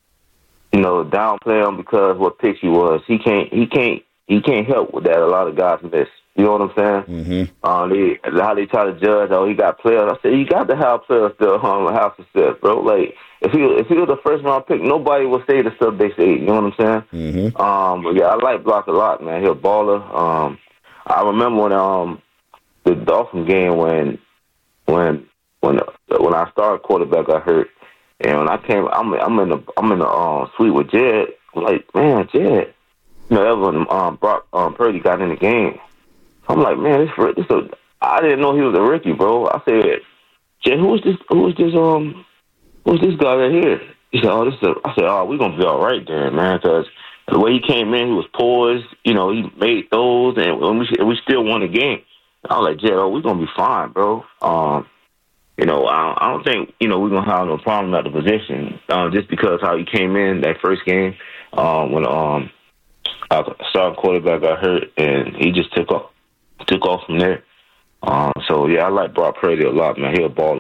you know, downplay him because of what pitch he was. He can't. He can't. He can't help with that. A lot of guys miss. You know what I'm saying? Mm-hmm. Um, they, how they try to judge. Oh, he got players. I said you got to have players to um, have success, bro. Like. If he if he was the first round pick, nobody would say the stuff they say. You know what I'm saying? Mm-hmm. Um, but yeah, I like Brock a lot, man. He's a baller. Um, I remember when um the Dolphin game when when when when our star quarterback got hurt, and when I came, I'm I'm in the I'm in the uh, suite with Jed. I'm like, man, Jed, you know, that was when um, Brock um, Purdy got in the game. I'm like, man, this this a, I didn't know he was a rookie, bro. I said, Jed, who is this? Who is this? Um. Who's this guy right here? He said, oh, this is a, I said, oh, we're going to be all right there, man, because the way he came in, he was poised. You know, he made those, and we, we still won the game. I was like, Jed, oh, we're going to be fine, bro. Um, you know, I, I don't think, you know, we're going to have no problem at the position uh, just because how he came in that first game um, when um, our starting quarterback got hurt, and he just took off, took off from there. Um, so, yeah, I like Brock Purdy a lot, man. He's a baller.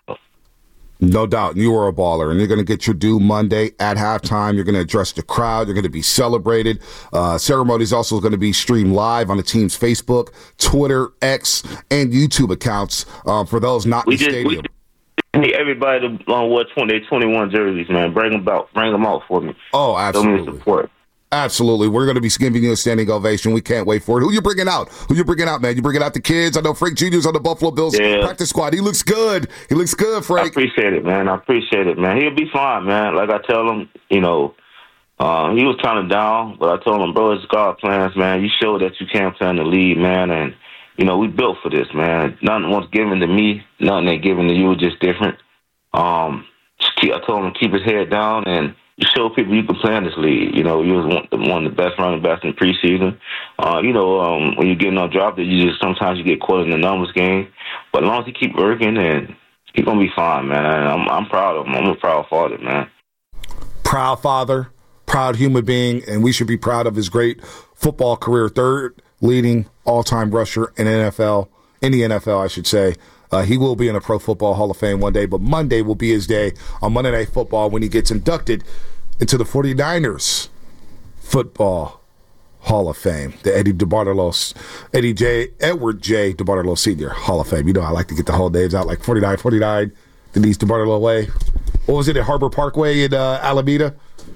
No doubt. You are a baller, and you're going to get your due Monday at halftime. You're going to address the crowd. You're going to be celebrated. Uh, ceremony is also going to be streamed live on the team's Facebook, Twitter, X, and YouTube accounts uh, for those not we in the just, stadium. We need everybody to uh, wear twenty, twenty-one jerseys, man. Bring them out. Bring them out for me. Oh, absolutely. Show me support. Absolutely. We're going to be giving you a standing ovation. We can't wait for it. Who you bringing out? Who you bringing out, man? You bringing out the kids? I know Frank Junior's on the Buffalo Bills yeah. practice squad. He looks good. He looks good, Frank. I appreciate it, man. I appreciate it, man. He'll be fine, man. Like I tell him, you know, uh, he was kind of down, but I told him, bro, it's God plans, man. You show that you can play in the league, man, and, you know, we built for this, man. Nothing was given to me. Nothing they given to you, just different. Um, just keep, I told him to keep his head down and you show people you can play in this league. You know, you was one, one of the best running backs in preseason. Uh, you know, um, when you're getting on drop, you just sometimes you get caught in the numbers game. But as long as you keep working, and he's gonna be fine, man. I'm, I'm proud of him. I'm a proud father, man. Proud father, proud human being, and we should be proud of his great football career. Third leading all-time rusher in N F L, in the N F L, I should say. Uh, he will be in a Pro Football Hall of Fame one day, but Monday will be his day on Monday Night Football when he gets inducted into the 49ers Football Hall of Fame, the Eddie DeBartolo, Eddie J. Edward J. DeBartolo Senior Hall of Fame. You know, I like to get the whole names out, like forty-nine forty-nine, Denise DeBartolo Way. What was it at Harbor Parkway in uh, Alameda?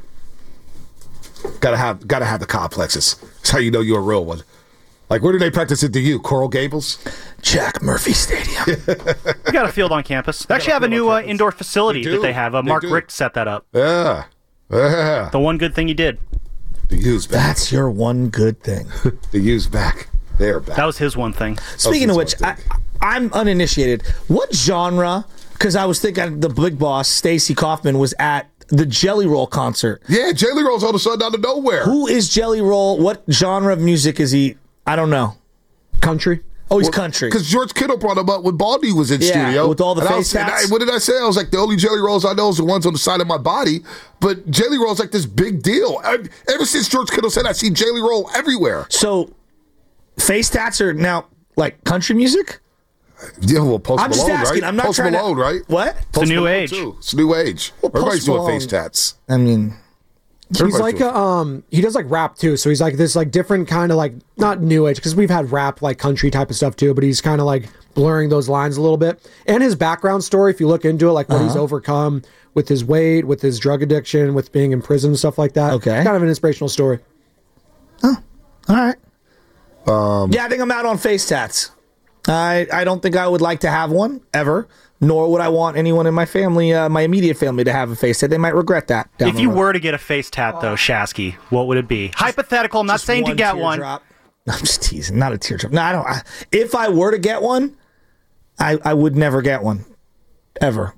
Gotta have, gotta have the complexes. That's how you know you're a real one. Like, where do they practice it to you? Coral Gables? Jack Murphy Stadium. We got a field on campus. They actually have a new uh, indoor facility they that they have. Uh, Mark do. Richt set that up. Yeah. Yeah. The one good thing he did. The U's back. That's your one good thing. The U's back. They're back. That was his one thing. Speaking of which, I, I'm uninitiated. What genre? Because I was thinking the big boss, Stacy Kaufman, was at the Jelly Roll concert. Yeah, Jelly Roll's all of a sudden out of nowhere. Who is Jelly Roll? What genre of music is he? I don't know. Country? Oh, he's well, country. Because George Kittle brought him up when Baldy was in yeah, studio. with all the and face was, tats. I, what did I say? I was like, the only Jelly Rolls I know is the ones on the side of my body. But Jelly Roll's like this big deal. I, ever since George Kittle said, I see Jelly Roll everywhere. So, face tats are now like country music? Yeah, well, Post I'm just Malone, asking. right? I'm not Post trying to- Malone, right? What? Post It's a new Malone, age. Too. It's a new age. Well, Everybody's Post doing Malone- face tats. I mean, He's Everybody's like doing- a, um he does like rap too, so he's like this like different kind of like not new age because we've had rap like country type of stuff too, but he's kind of like blurring those lines a little bit. And his background story, if you look into it, like what he's Uh-huh. overcome with his weight, with his drug addiction, with being in prison, stuff like that. Okay, kind of an inspirational story. All right. Um, Yeah, I think I'm out on face tats. I I don't think I would like to have one ever, nor would I want anyone in my family, uh, my immediate family, to have a face tat. They might regret that. Down If the you road. were to get a face tat, though, Shasky, what would it be? Hypothetical. I'm not Just saying to one get one. teardrop. I'm just teasing. Not a teardrop. No, I don't. I, if I were to get one, I I would never get one, ever.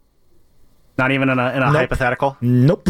Not even in a, in a Nope. hypothetical? Nope.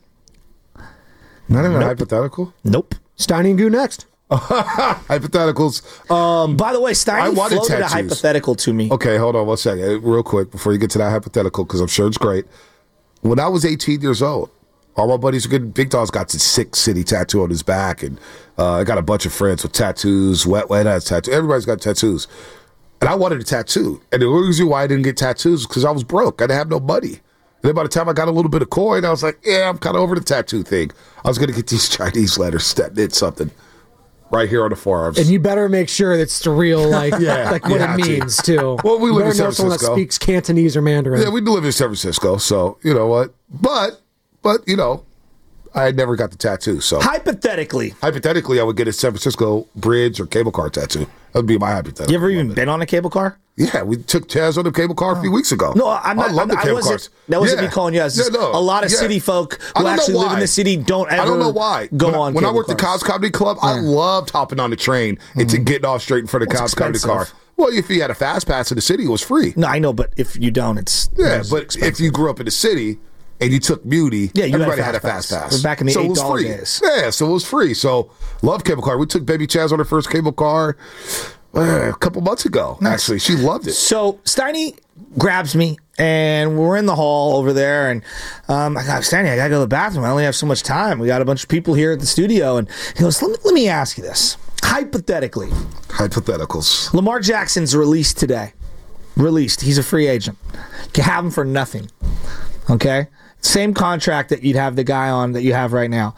Not even Nope. a hypothetical? Nope. Steiny and Goo next. Hypotheticals. Um, By the way, Steiny I wanted floated a tattoos. hypothetical to me. Okay, hold on one second, real quick, before you get to that hypothetical, because I'm sure it's great. When I was eighteen years old, all my buddies were good. Big Dog's got the Sick City tattoo on his back, and uh, I got a bunch of friends with tattoos. Wet Wet has tattoos. Everybody's got tattoos, and I wanted a tattoo. And the reason why I didn't get tattoos is because I was broke. I didn't have no money. And then by the time I got a little bit of coin, I was like, yeah, I'm kind of over the tattoo thing. I was going to get these Chinese letters that did something right here on the forearms. And you better make sure that's the real, like, Yeah, like you what it have to. means too. Well, we You live in better San know someone that Francisco. speaks Cantonese or Mandarin. Yeah, we do live in San Francisco, so you know what? But, but you know, I had never got the tattoo. So hypothetically, hypothetically, I would get a San Francisco bridge or cable car tattoo. That would be my hypothetical. You ever even been on a cable car? Yeah, we took Taz on the cable car a few weeks ago. No, I'm not. I love I'm, the I cable wasn't. cars. That wasn't Yeah. me calling you. It's just Yeah, no, a lot of yeah. city folk I who don't know actually live in why. the city don't ever. I don't know why. Go when, on. When I cable worked at cars. Cobb's Comedy Club, I loved hopping on the train and to getting off straight in front of Well, Cobb's it's Comedy car. expensive. Well, if you had a fast pass in the city, it was free. No, I know, but if you don't, it's Yeah, it's but expensive. if you grew up in the city and you took beauty, Yeah, you had a everybody had a fast fast pass. pass. We're back in the so it was eight dollar free. days. Yeah, so it was free. So love cable car. We took Baby Chaz on her first cable car uh, a couple months ago. Actually, she loved it. So Steiny grabs me, and we're in the hall over there, and um, I got Steiny. I gotta go to the bathroom. I only have so much time. We got a bunch of people here at the studio, and he goes, "Let me, let me ask you this, hypothetically." Hypotheticals. Lamar Jackson's released today. Released. He's a free agent. You can have him for nothing. Okay? Same contract that you'd have the guy on that you have right now.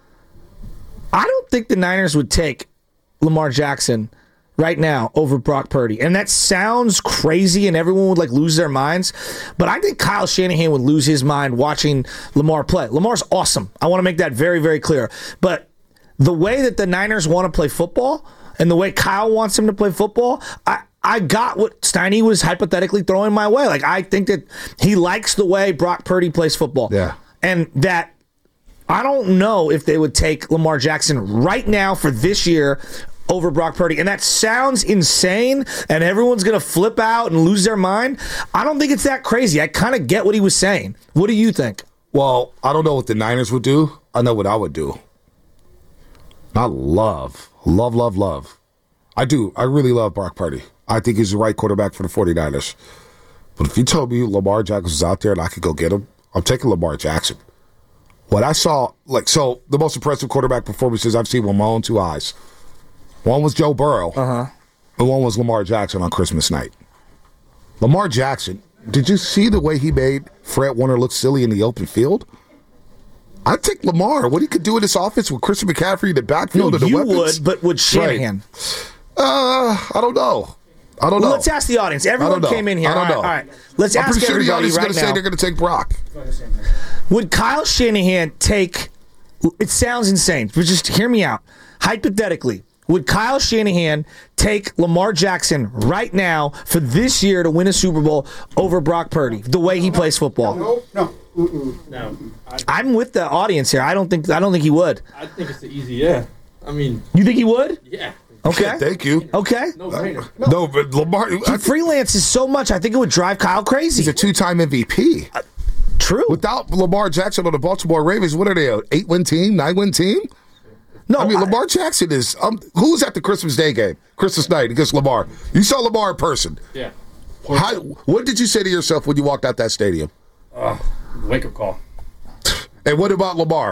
I don't think the Niners would take Lamar Jackson right now over Brock Purdy. And that sounds crazy and everyone would like lose their minds. But I think Kyle Shanahan would lose his mind watching Lamar play. Lamar's awesome. I want to make that very, very clear. But the way that the Niners want to play football and the way Kyle wants him to play football, I, I got what Steiny was hypothetically throwing my way. Like, I think that he likes the way Brock Purdy plays football. Yeah. And that I don't know if they would take Lamar Jackson right now for this year over Brock Purdy. And that sounds insane, and everyone's going to flip out and lose their mind. I don't think it's that crazy. I kind of get what he was saying. What do you think? Well, I don't know what the Niners would do. I know what I would do. I love, love, love, love. I do. I really love Brock Purdy. I think he's the right quarterback for the 49ers. But if you told me Lamar Jackson was out there and I could go get him, I'm taking Lamar Jackson. What I saw, like, so the most impressive quarterback performances I've seen with my own two eyes. One was Joe Burrow, uh-huh. and one was Lamar Jackson on Christmas night. Lamar Jackson, did you see the way he made Fred Warner look silly in the open field? I think Lamar, what he could do in this offense with Christian McCaffrey in the backfield No, and the you weapons. would, but would Shanahan? Right. Uh, I don't know. I don't Well, know. let's ask the audience. I Everyone don't know. came in here. I don't all right, know. all right. Let's I'm ask pretty sure the everybody audience is right going to say now. they're going to take Brock. Would Kyle Shanahan take, it sounds insane, but just hear me out. Hypothetically, would Kyle Shanahan take Lamar Jackson right now for this year to win a Super Bowl over Brock Purdy, the way he plays football? No, no. Mm-mm. No. I, I'm with the audience here. I don't think I don't think he would. I think it's the easy, yeah. I mean, You think he would? yeah. Okay. Thank you. Okay. No brainer. No, but Lamar, He freelances so much, I think it would drive Kyle crazy. he's a two-time M V P. True. Without Lamar Jackson on the Baltimore Ravens, what are they, an eight-win team, nine-win team? No, I mean, I- Lamar Jackson is, um, who was at the Christmas Day game? Christmas night against Lamar. You saw Lamar in person. Yeah. How, what did you say to yourself when you walked out that stadium? Uh, wake up call. And what about Lamar?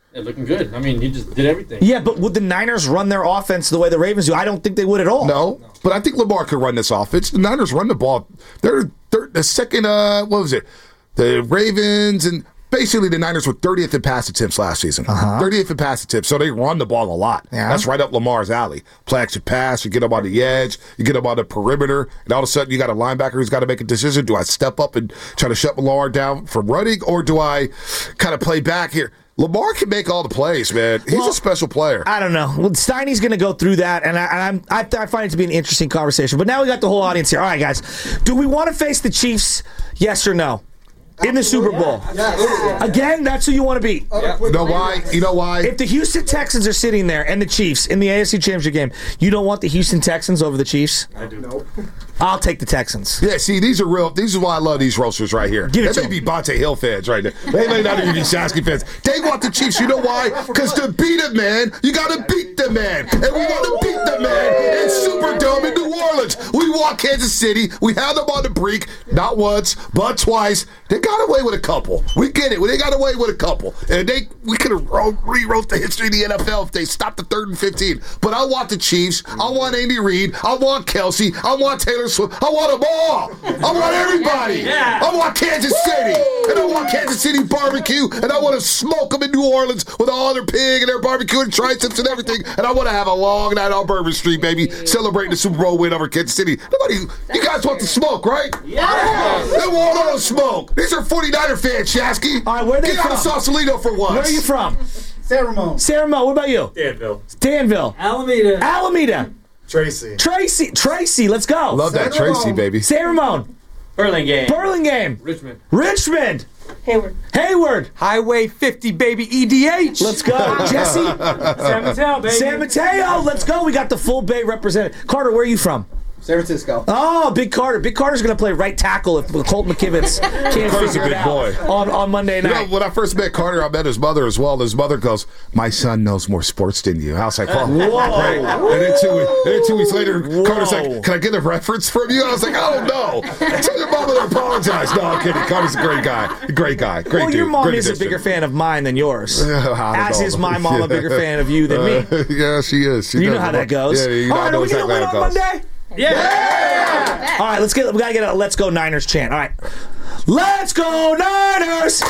Yeah, looking good. I mean, he just did everything. Yeah, but would the Niners run their offense the way the Ravens do? I don't think they would at all. No, but I think Lamar could run this offense. The Niners run the ball. They're, they're the second, uh, what was it? The Ravens and basically the Niners were thirtieth in pass attempts last season. Uh-huh. thirtieth in pass attempts, so they run the ball a lot. Yeah. That's right up Lamar's alley. Play action pass, you get them on the edge, you get them on the perimeter, and all of a sudden you got a linebacker who's got to make a decision. Do I step up and try to shut Lamar down from running, or do I kind of play back here? Lamar can make all the plays, man. He's well, a special player. I don't know. Well, Steiny's going to go through that, and, I, and I'm, I, I find it to be an interesting conversation. But now we got the whole audience here. All right, guys. Do we want to face the Chiefs, yes or no? In the Super Bowl. Yes. Again, that's who you want to beat. Yeah. You know why? You know why? If the Houston Texans are sitting there and the Chiefs in the A F C Championship game, you don't want the Houston Texans over the Chiefs? I do. Nope. I'll take the Texans. Yeah, see, these are real. These is why I love these roasters right here. Give it they to may be Bonte Hill fans right now. They may not even be Shasky fans. They want the Chiefs. You know why? Because to beat a man, you got to beat the man. And we want to beat the man in Superdome in New Orleans. We want Kansas City. We had them on the brink, not once, but twice. They got away with a couple. We get it. They got away with a couple. And they we could have rewrote the history of the N F L if they stopped the third and fifteen. But I want the Chiefs. I want Andy Reid. I want Kelsey. I want Taylor Swift. I want them all. I want everybody. Yeah. I want Kansas City. And I want Kansas City barbecue. And I want to smoke them in New Orleans with all their pig and their barbecue and triceps and everything. And I want to have a long night on Bourbon Street, baby, celebrating the Super Bowl win over Kansas City. Nobody, you guys want the smoke, right? Yeah. They want all the smoke. These are forty-niner fans, Shasky. All right, where are they Get from? out of Sausalito for once. Where are you from? San Ramon. San Ramon. What about you? Danville. Danville. Alameda. Alameda. Tracy. Tracy. Tracy. Let's go. Love that San Tracy, Ramon. baby. San Ramon. Burlingame. Burlingame. Richmond. Richmond. Hayward. Hayward. Highway fifty, baby. E D H. Let's go. Jesse. San Mateo, baby. San Mateo. Let's go. We got the full Bay represented. Carter, where are you from? San Francisco. Oh, Big Carter. Big Carter's going to play right tackle if Colt McKivitz can't Carter's figure a big it out boy. on, on Monday night. You know, when I first met Carter, I met his mother as well. His mother goes, "My son knows more sports than you." I was like, "Oh, Whoa. great." And then two, and then two weeks later, Whoa. Carter's like, "Can I get a reference from you?" I was like, "Oh no." Tell your mama to apologize. No, I'm kidding. Carter's a great guy. A great guy. Great well, dude. your mom great is addition. a bigger fan of mine than yours. Uh, As know. is my mom Yeah. a bigger fan of you than me. Uh, yeah, she is. She you does. know how that goes. Yeah, you know, All I right, know are we going to exactly win how on it goes. Monday? Yeah. yeah. All right, let's get. We gotta get a "Let's Go Niners" chant. All right, let's go Niners.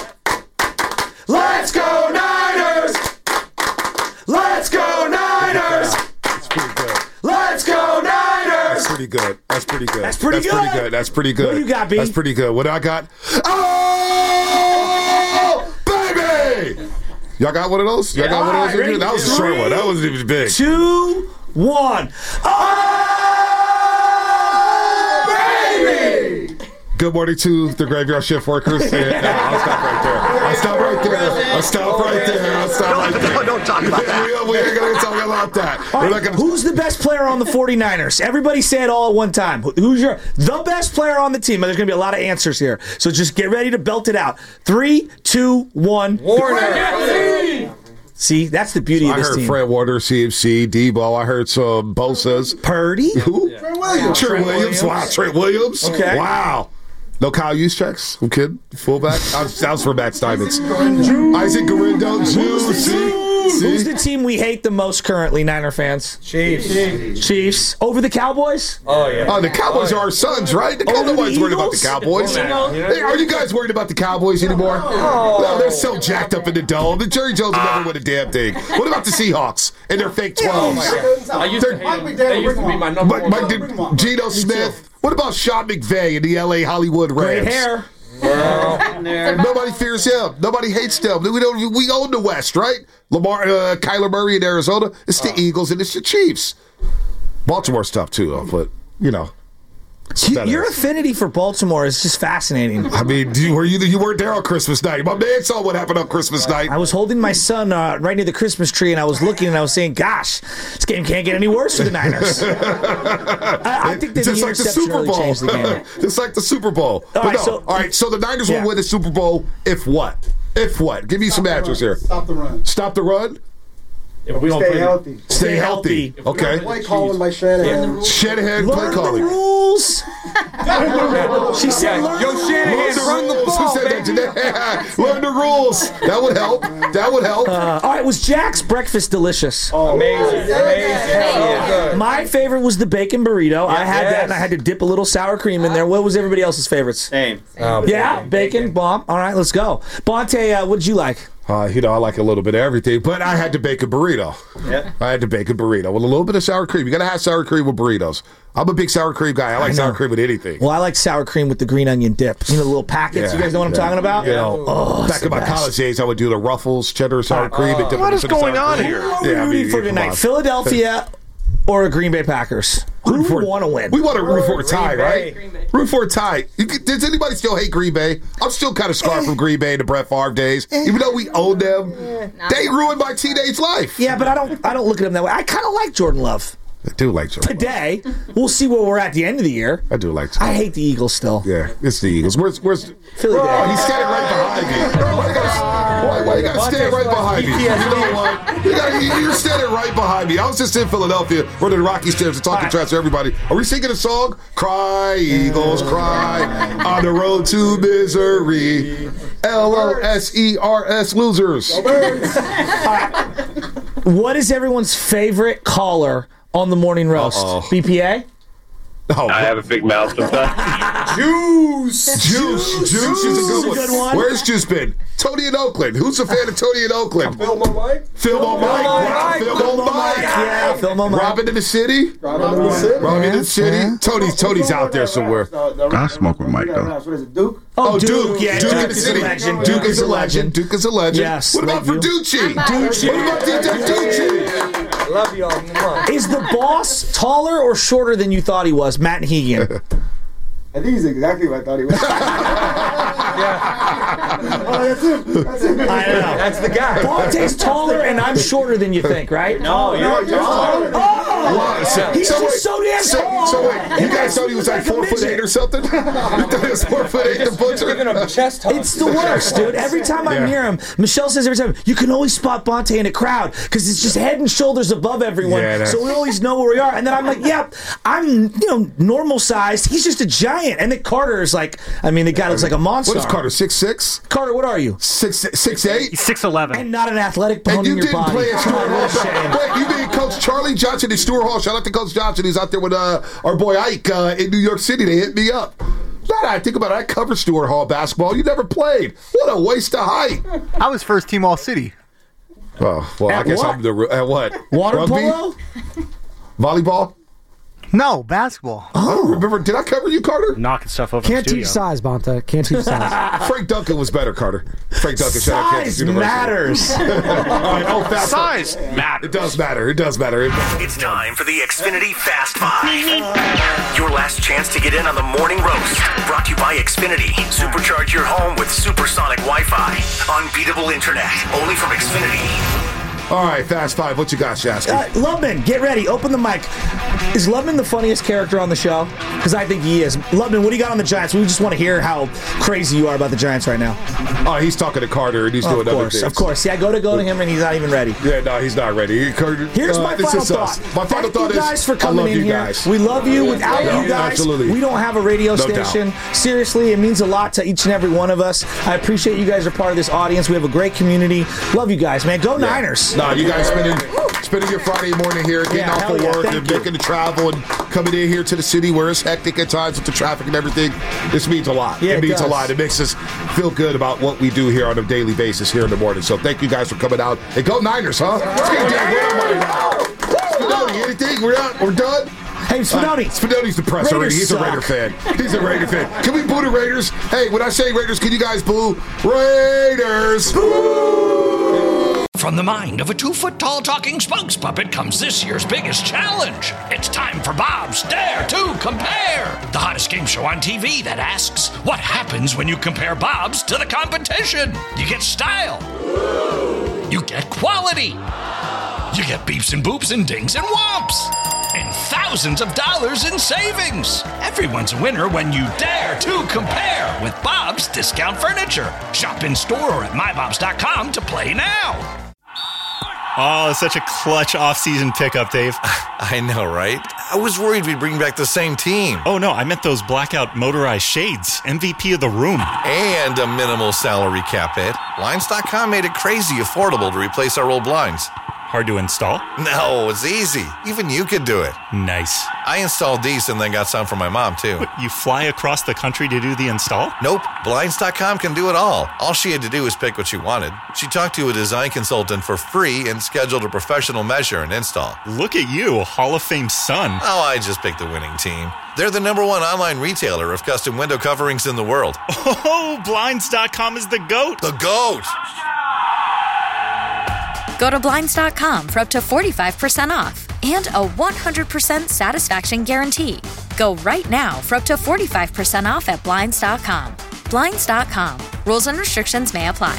Let's go Niners. Let's go Niners. That's pretty good. Let's go Niners. That's pretty good. That's pretty good. That's pretty That's good. pretty good. That's pretty good. What do you got, B? That's pretty good. What do I got? Oh, baby! Y'all got one of those? Y'all Yeah. got one of All those? right, in here? That was a short one. That wasn't even big. Two, one. Oh, baby! Good morning to the graveyard shift workers. Yeah, no, I'll stop right there. I'll stop right there. I'll stop right there. I'll stop right there. Don't, don't talk about that. We, we ain't going to talk about that. All We're right, not gonna... who's the best player on the forty-niners? Everybody say it all at one time. Who- Who's your the best player on the team? There's going to be a lot of answers here. So just get ready to belt it out. Three, two, one. Warner. See, that's the beauty I of this heard team. Fred Warner, C M C, Debo. I heard some Bosa's. Purdy? Who? Trent Williams. Trent Williams. Wow, Trent Williams. Okay. Wow. No Kyle Juszczyk. I'm kidding. Fullback. That was for Matt Steinitz. Isaac Garindo. Juice. See? Who's the team we hate the most currently, Niner fans? Chiefs. Chiefs. Over the Cowboys? Oh, yeah. Oh, the Cowboys are our sons, right? The Over the Cowboys worried about the Eagles? Cowboys. Hey, are you guys worried about the Cowboys anymore? No, they're so jacked up in the dome. The Jerry Jones will never win a damn thing. What about the Seahawks and their fake twelves? I used to hate them. They used to be my number Mike, one. Mike did, Geno Smith. What about Sean McVay and the L A Hollywood Rams? Great hair. Nobody fears him. Nobody hates them. We don't. We own the West, right? Lamar, uh, Kyler Murray in Arizona. It's the Eagles and it's the Chiefs. Baltimore's tough too, though. But you know, You- Your affinity for Baltimore is just fascinating. I mean, you, were you you weren't there on Christmas night? My man saw what happened on Christmas night. I was holding my son uh, right near the Christmas tree, and I was looking, and I was saying, "Gosh, this game can't get any worse for the Niners." I, I think that Just the like the interception Super really Bowl. changed the game. Just like the Super Bowl. But right, no. so- all right, so the Niners Yeah. will win the Super Bowl if what? If what? Give me some answers here. Stop the run. Stop the run. If we don't Stay play healthy. Stay, Stay healthy. healthy. Okay. Play calling by Shanahan. Shanahan play Learn the calling. rules. She said, Yeah. Yo, Shanahan, run the ball. Who said that today? Learn the rules. That would help. That would help. Uh, all right, was Jack's breakfast delicious? Oh, amazing. Amazing. So good. My favorite was the bacon burrito. I had yes. that, and I had to dip a little sour cream in there. What was everybody else's favorites? Same. Um, yeah, bacon, bomb. All right, let's go. Bonte, uh, what did you like? Uh, you know, I like a little bit of everything, but I had the bacon burrito. Yeah. I had the bacon burrito with a little bit of sour cream. You got to have sour cream with burritos. I'm a big sour cream guy. I like I sour know. cream with anything. Well, I like sour cream with the green onion dip. You know, the little packets. You guys know what I'm Yeah. talking about? You know, Oh, it's back the in my best. college days, I would do the Ruffles, cheddar, sour cream. and dip What it is into the going sour on cream. here? Who are Yeah, we I rooting mean, for come tonight? on. Philadelphia or Green Bay Packers? Who for- want to win? We want to root for a tie, Green right? Bay. Root for a tie. You can- Does anybody still hate Green Bay? I'm still kind of scarred from Green Bay in the Brett Favre days. Even though we own them, they ruined my teenage life. Yeah, but I don't. I don't look at him that way. I kind of like Jordan Love. I do like Jordan. Today, we'll see where we're at the end of the year. I do like. I hate the Eagles still. Yeah, it's the Eagles. Where's where's Philly? Oh, he's standing right behind me. Why you gotta, why, why you gotta stand right behind me? You know what? You gotta, you- you're standing right behind me. I was just in Philadelphia, running the Rocky Stairs and talking trash to everybody. Are we singing a song? Cry, Eagles, cry on the road to misery. L O S E R S losers. What is everyone's favorite caller on the morning roast? Uh-oh. B P A? Oh, I have a big mouth sometimes. Juice. Juice. Juice is a good one. Good one. Where's Juice been? Tony in Oakland. Who's a fan of Tony in Oakland? Film on Mike. Film on Mike. Mike. Film on Mike. Yeah, film on Mike. Robin in the city. Robin in the city. Robin in the city. Tony's Tony's out there somewhere. I smoke with Mike though. What is it, Duke? Oh, Oh, Duke. Duke. Yeah, Duke Duke, in the is city. a legend. Duke is a legend. Duke is a legend. Yes, What about love you. Verducci? What about D J Ducci? Love y'all. Mwah. Is the boss taller or shorter than you thought he was, Matt Hegan? I think he's exactly what I thought he was. Oh, that's him. That's him. I know. That's the guy. Bonte's taller and I'm shorter than you think, right? No, you're you're taller. Oh! So- He's so just wait, so damn so, tall. so wait, you guys thought he was like four foot eight or something? You thought he was four foot eight, the Giving butcher? him chest hug. It's the worst, dude. Every time I'm Yeah. near him, Michelle says every time, you can always spot Bonte in a crowd because it's just head and shoulders above everyone. Yeah, that's- so we always know where we are. And then I'm like, yeah, I'm, you know, normal sized. He's just a giant. And then Carter is like, I mean, the guy looks like a monster. What is Carter, six six? Carter, what are you? Six six eight? He's six eleven. And not an athletic bone And in you your didn't body. play at Stewart Oh, Hall. shame. Wait, you mean Coach Charlie Johnson in Stewart Hall? Shout out to Coach Johnson. He's out there with uh, our boy Ike uh, in New York City. They hit me up. Now that I think about it, I covered Stewart Hall basketball. You never played. What a waste of height. I was first team All City. Oh, well, I At guess what? I'm the at what? Water Rugby? polo? Volleyball? No, basketball. Oh, remember? Did I cover you, Carter? Knocking stuff over Can't the studio. teach size, Bonta. Can't teach size. Frank Duncan was better, Carter. Frank Duncan. shout out Kansas Size University. matters. All right, oh, fast Size It matters. does matter. It does matter. It- It's time for the Xfinity Fast Five. Your last chance to get in on the morning roast. Brought to you by Xfinity. Supercharge your home with supersonic Wi-Fi. Unbeatable internet. Only from Xfinity. All right, fast five. What you got, Shasky? Uh, Loveman, get ready. Open the mic. Is Loveman the funniest character on the show? Because I think he is. Loveman, what do you got on the Giants? We just want to hear how crazy you are about the Giants right now. Oh, he's talking to Carter and he's Of doing other course, things. of course. Yeah, go to go to him and he's not even ready. Yeah, no, he's not ready. He- Carter, Here's uh, my this final is us. thought. My final Thank thought you is guys for I coming love in you here. guys. We love you. Without Yeah, you guys, absolutely. we don't have a radio No station. Seriously, it means a lot to each and every one of us. I appreciate you guys are part of this audience. We have a great community. Love you guys, man. Go Niners. No, you guys spending spending your Friday morning here, getting Yeah, off hell of yeah, work thank and you. making the travel and coming in here to the city where it's hectic at times with the traffic and everything. This means a lot. Yeah, it it means a does. lot. It makes us feel good about what we do here on a daily basis here in the morning. So thank you guys for coming out. And go Niners, huh? Let's get down there, Spinoni, anything? We're out. We're done. Hey, Spinoni. Uh, Spinoni's depressed already. Raiders He's suck. a Raider fan. He's a Raider fan. Can we boo the Raiders? Hey, when I say Raiders, can you guys boo Raiders? From the mind of a two-foot-tall talking spokes puppet comes this year's biggest challenge. It's time for Bob's Dare to Compare, the hottest game show on T V that asks, what happens when you compare Bob's to the competition? You get style. You get quality. You get beeps and boops and dings and whomps. And thousands of dollars in savings. Everyone's a winner when you dare to compare with Bob's Discount Furniture. Shop in store or at my bobs dot com to play now. Oh, such a clutch off-season pickup, Dave. I know, right? I was worried we'd bring back the same team. Oh, no, I meant those blackout motorized shades. M V P of the room. And a minimal salary cap hit. Blinds dot com made it crazy affordable to replace our old blinds. Hard to install? No, it's easy. Even you could do it. Nice. I installed these and then got some for my mom, too. You fly across the country to do the install? Nope. Blinds dot com can do it all. All she had to do was pick what she wanted. She talked to a design consultant for free and scheduled a professional measure and install. Look at you, Hall of Fame son. Oh, I just picked the winning team. They're the number one online retailer of custom window coverings in the world. Oh, Blinds dot com is the GOAT. The GOAT! Go to Blinds dot com for up to forty-five percent off and a one hundred percent satisfaction guarantee. Go right now for up to forty-five percent off at Blinds dot com. Blinds dot com. Rules and restrictions may apply.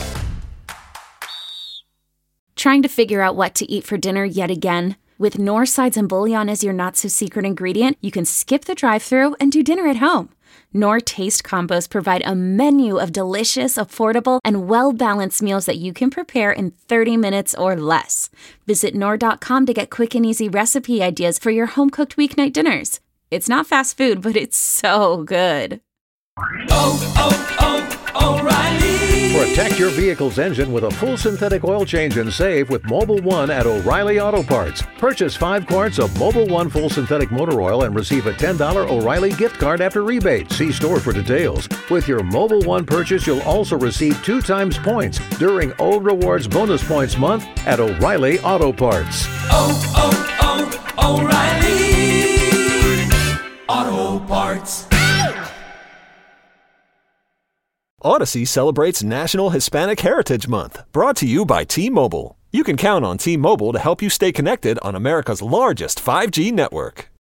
Trying to figure out what to eat for dinner yet again? With Knorr sides and bouillon as your not-so-secret ingredient, you can skip the drive-thru and do dinner at home. Knorr Taste Combos provide a menu of delicious, affordable, and well-balanced meals that you can prepare in thirty minutes or less. Visit Knorr dot com to get quick and easy recipe ideas for your home-cooked weeknight dinners. It's not fast food, but it's so good. Oh, oh, oh, O'Reilly! Protect your vehicle's engine with a full synthetic oil change and save with Mobil one at O'Reilly Auto Parts. Purchase five quarts of Mobil one full synthetic motor oil and receive a ten dollars O'Reilly gift card after rebate. See store for details. With your Mobil one purchase, you'll also receive two times points during O Rewards Bonus Points Month at O'Reilly Auto Parts. Oh, oh, oh, O'Reilly Auto Parts. Odyssey celebrates National Hispanic Heritage Month, brought to you by T-Mobile. You can count on T-Mobile to help you stay connected on America's largest five G network.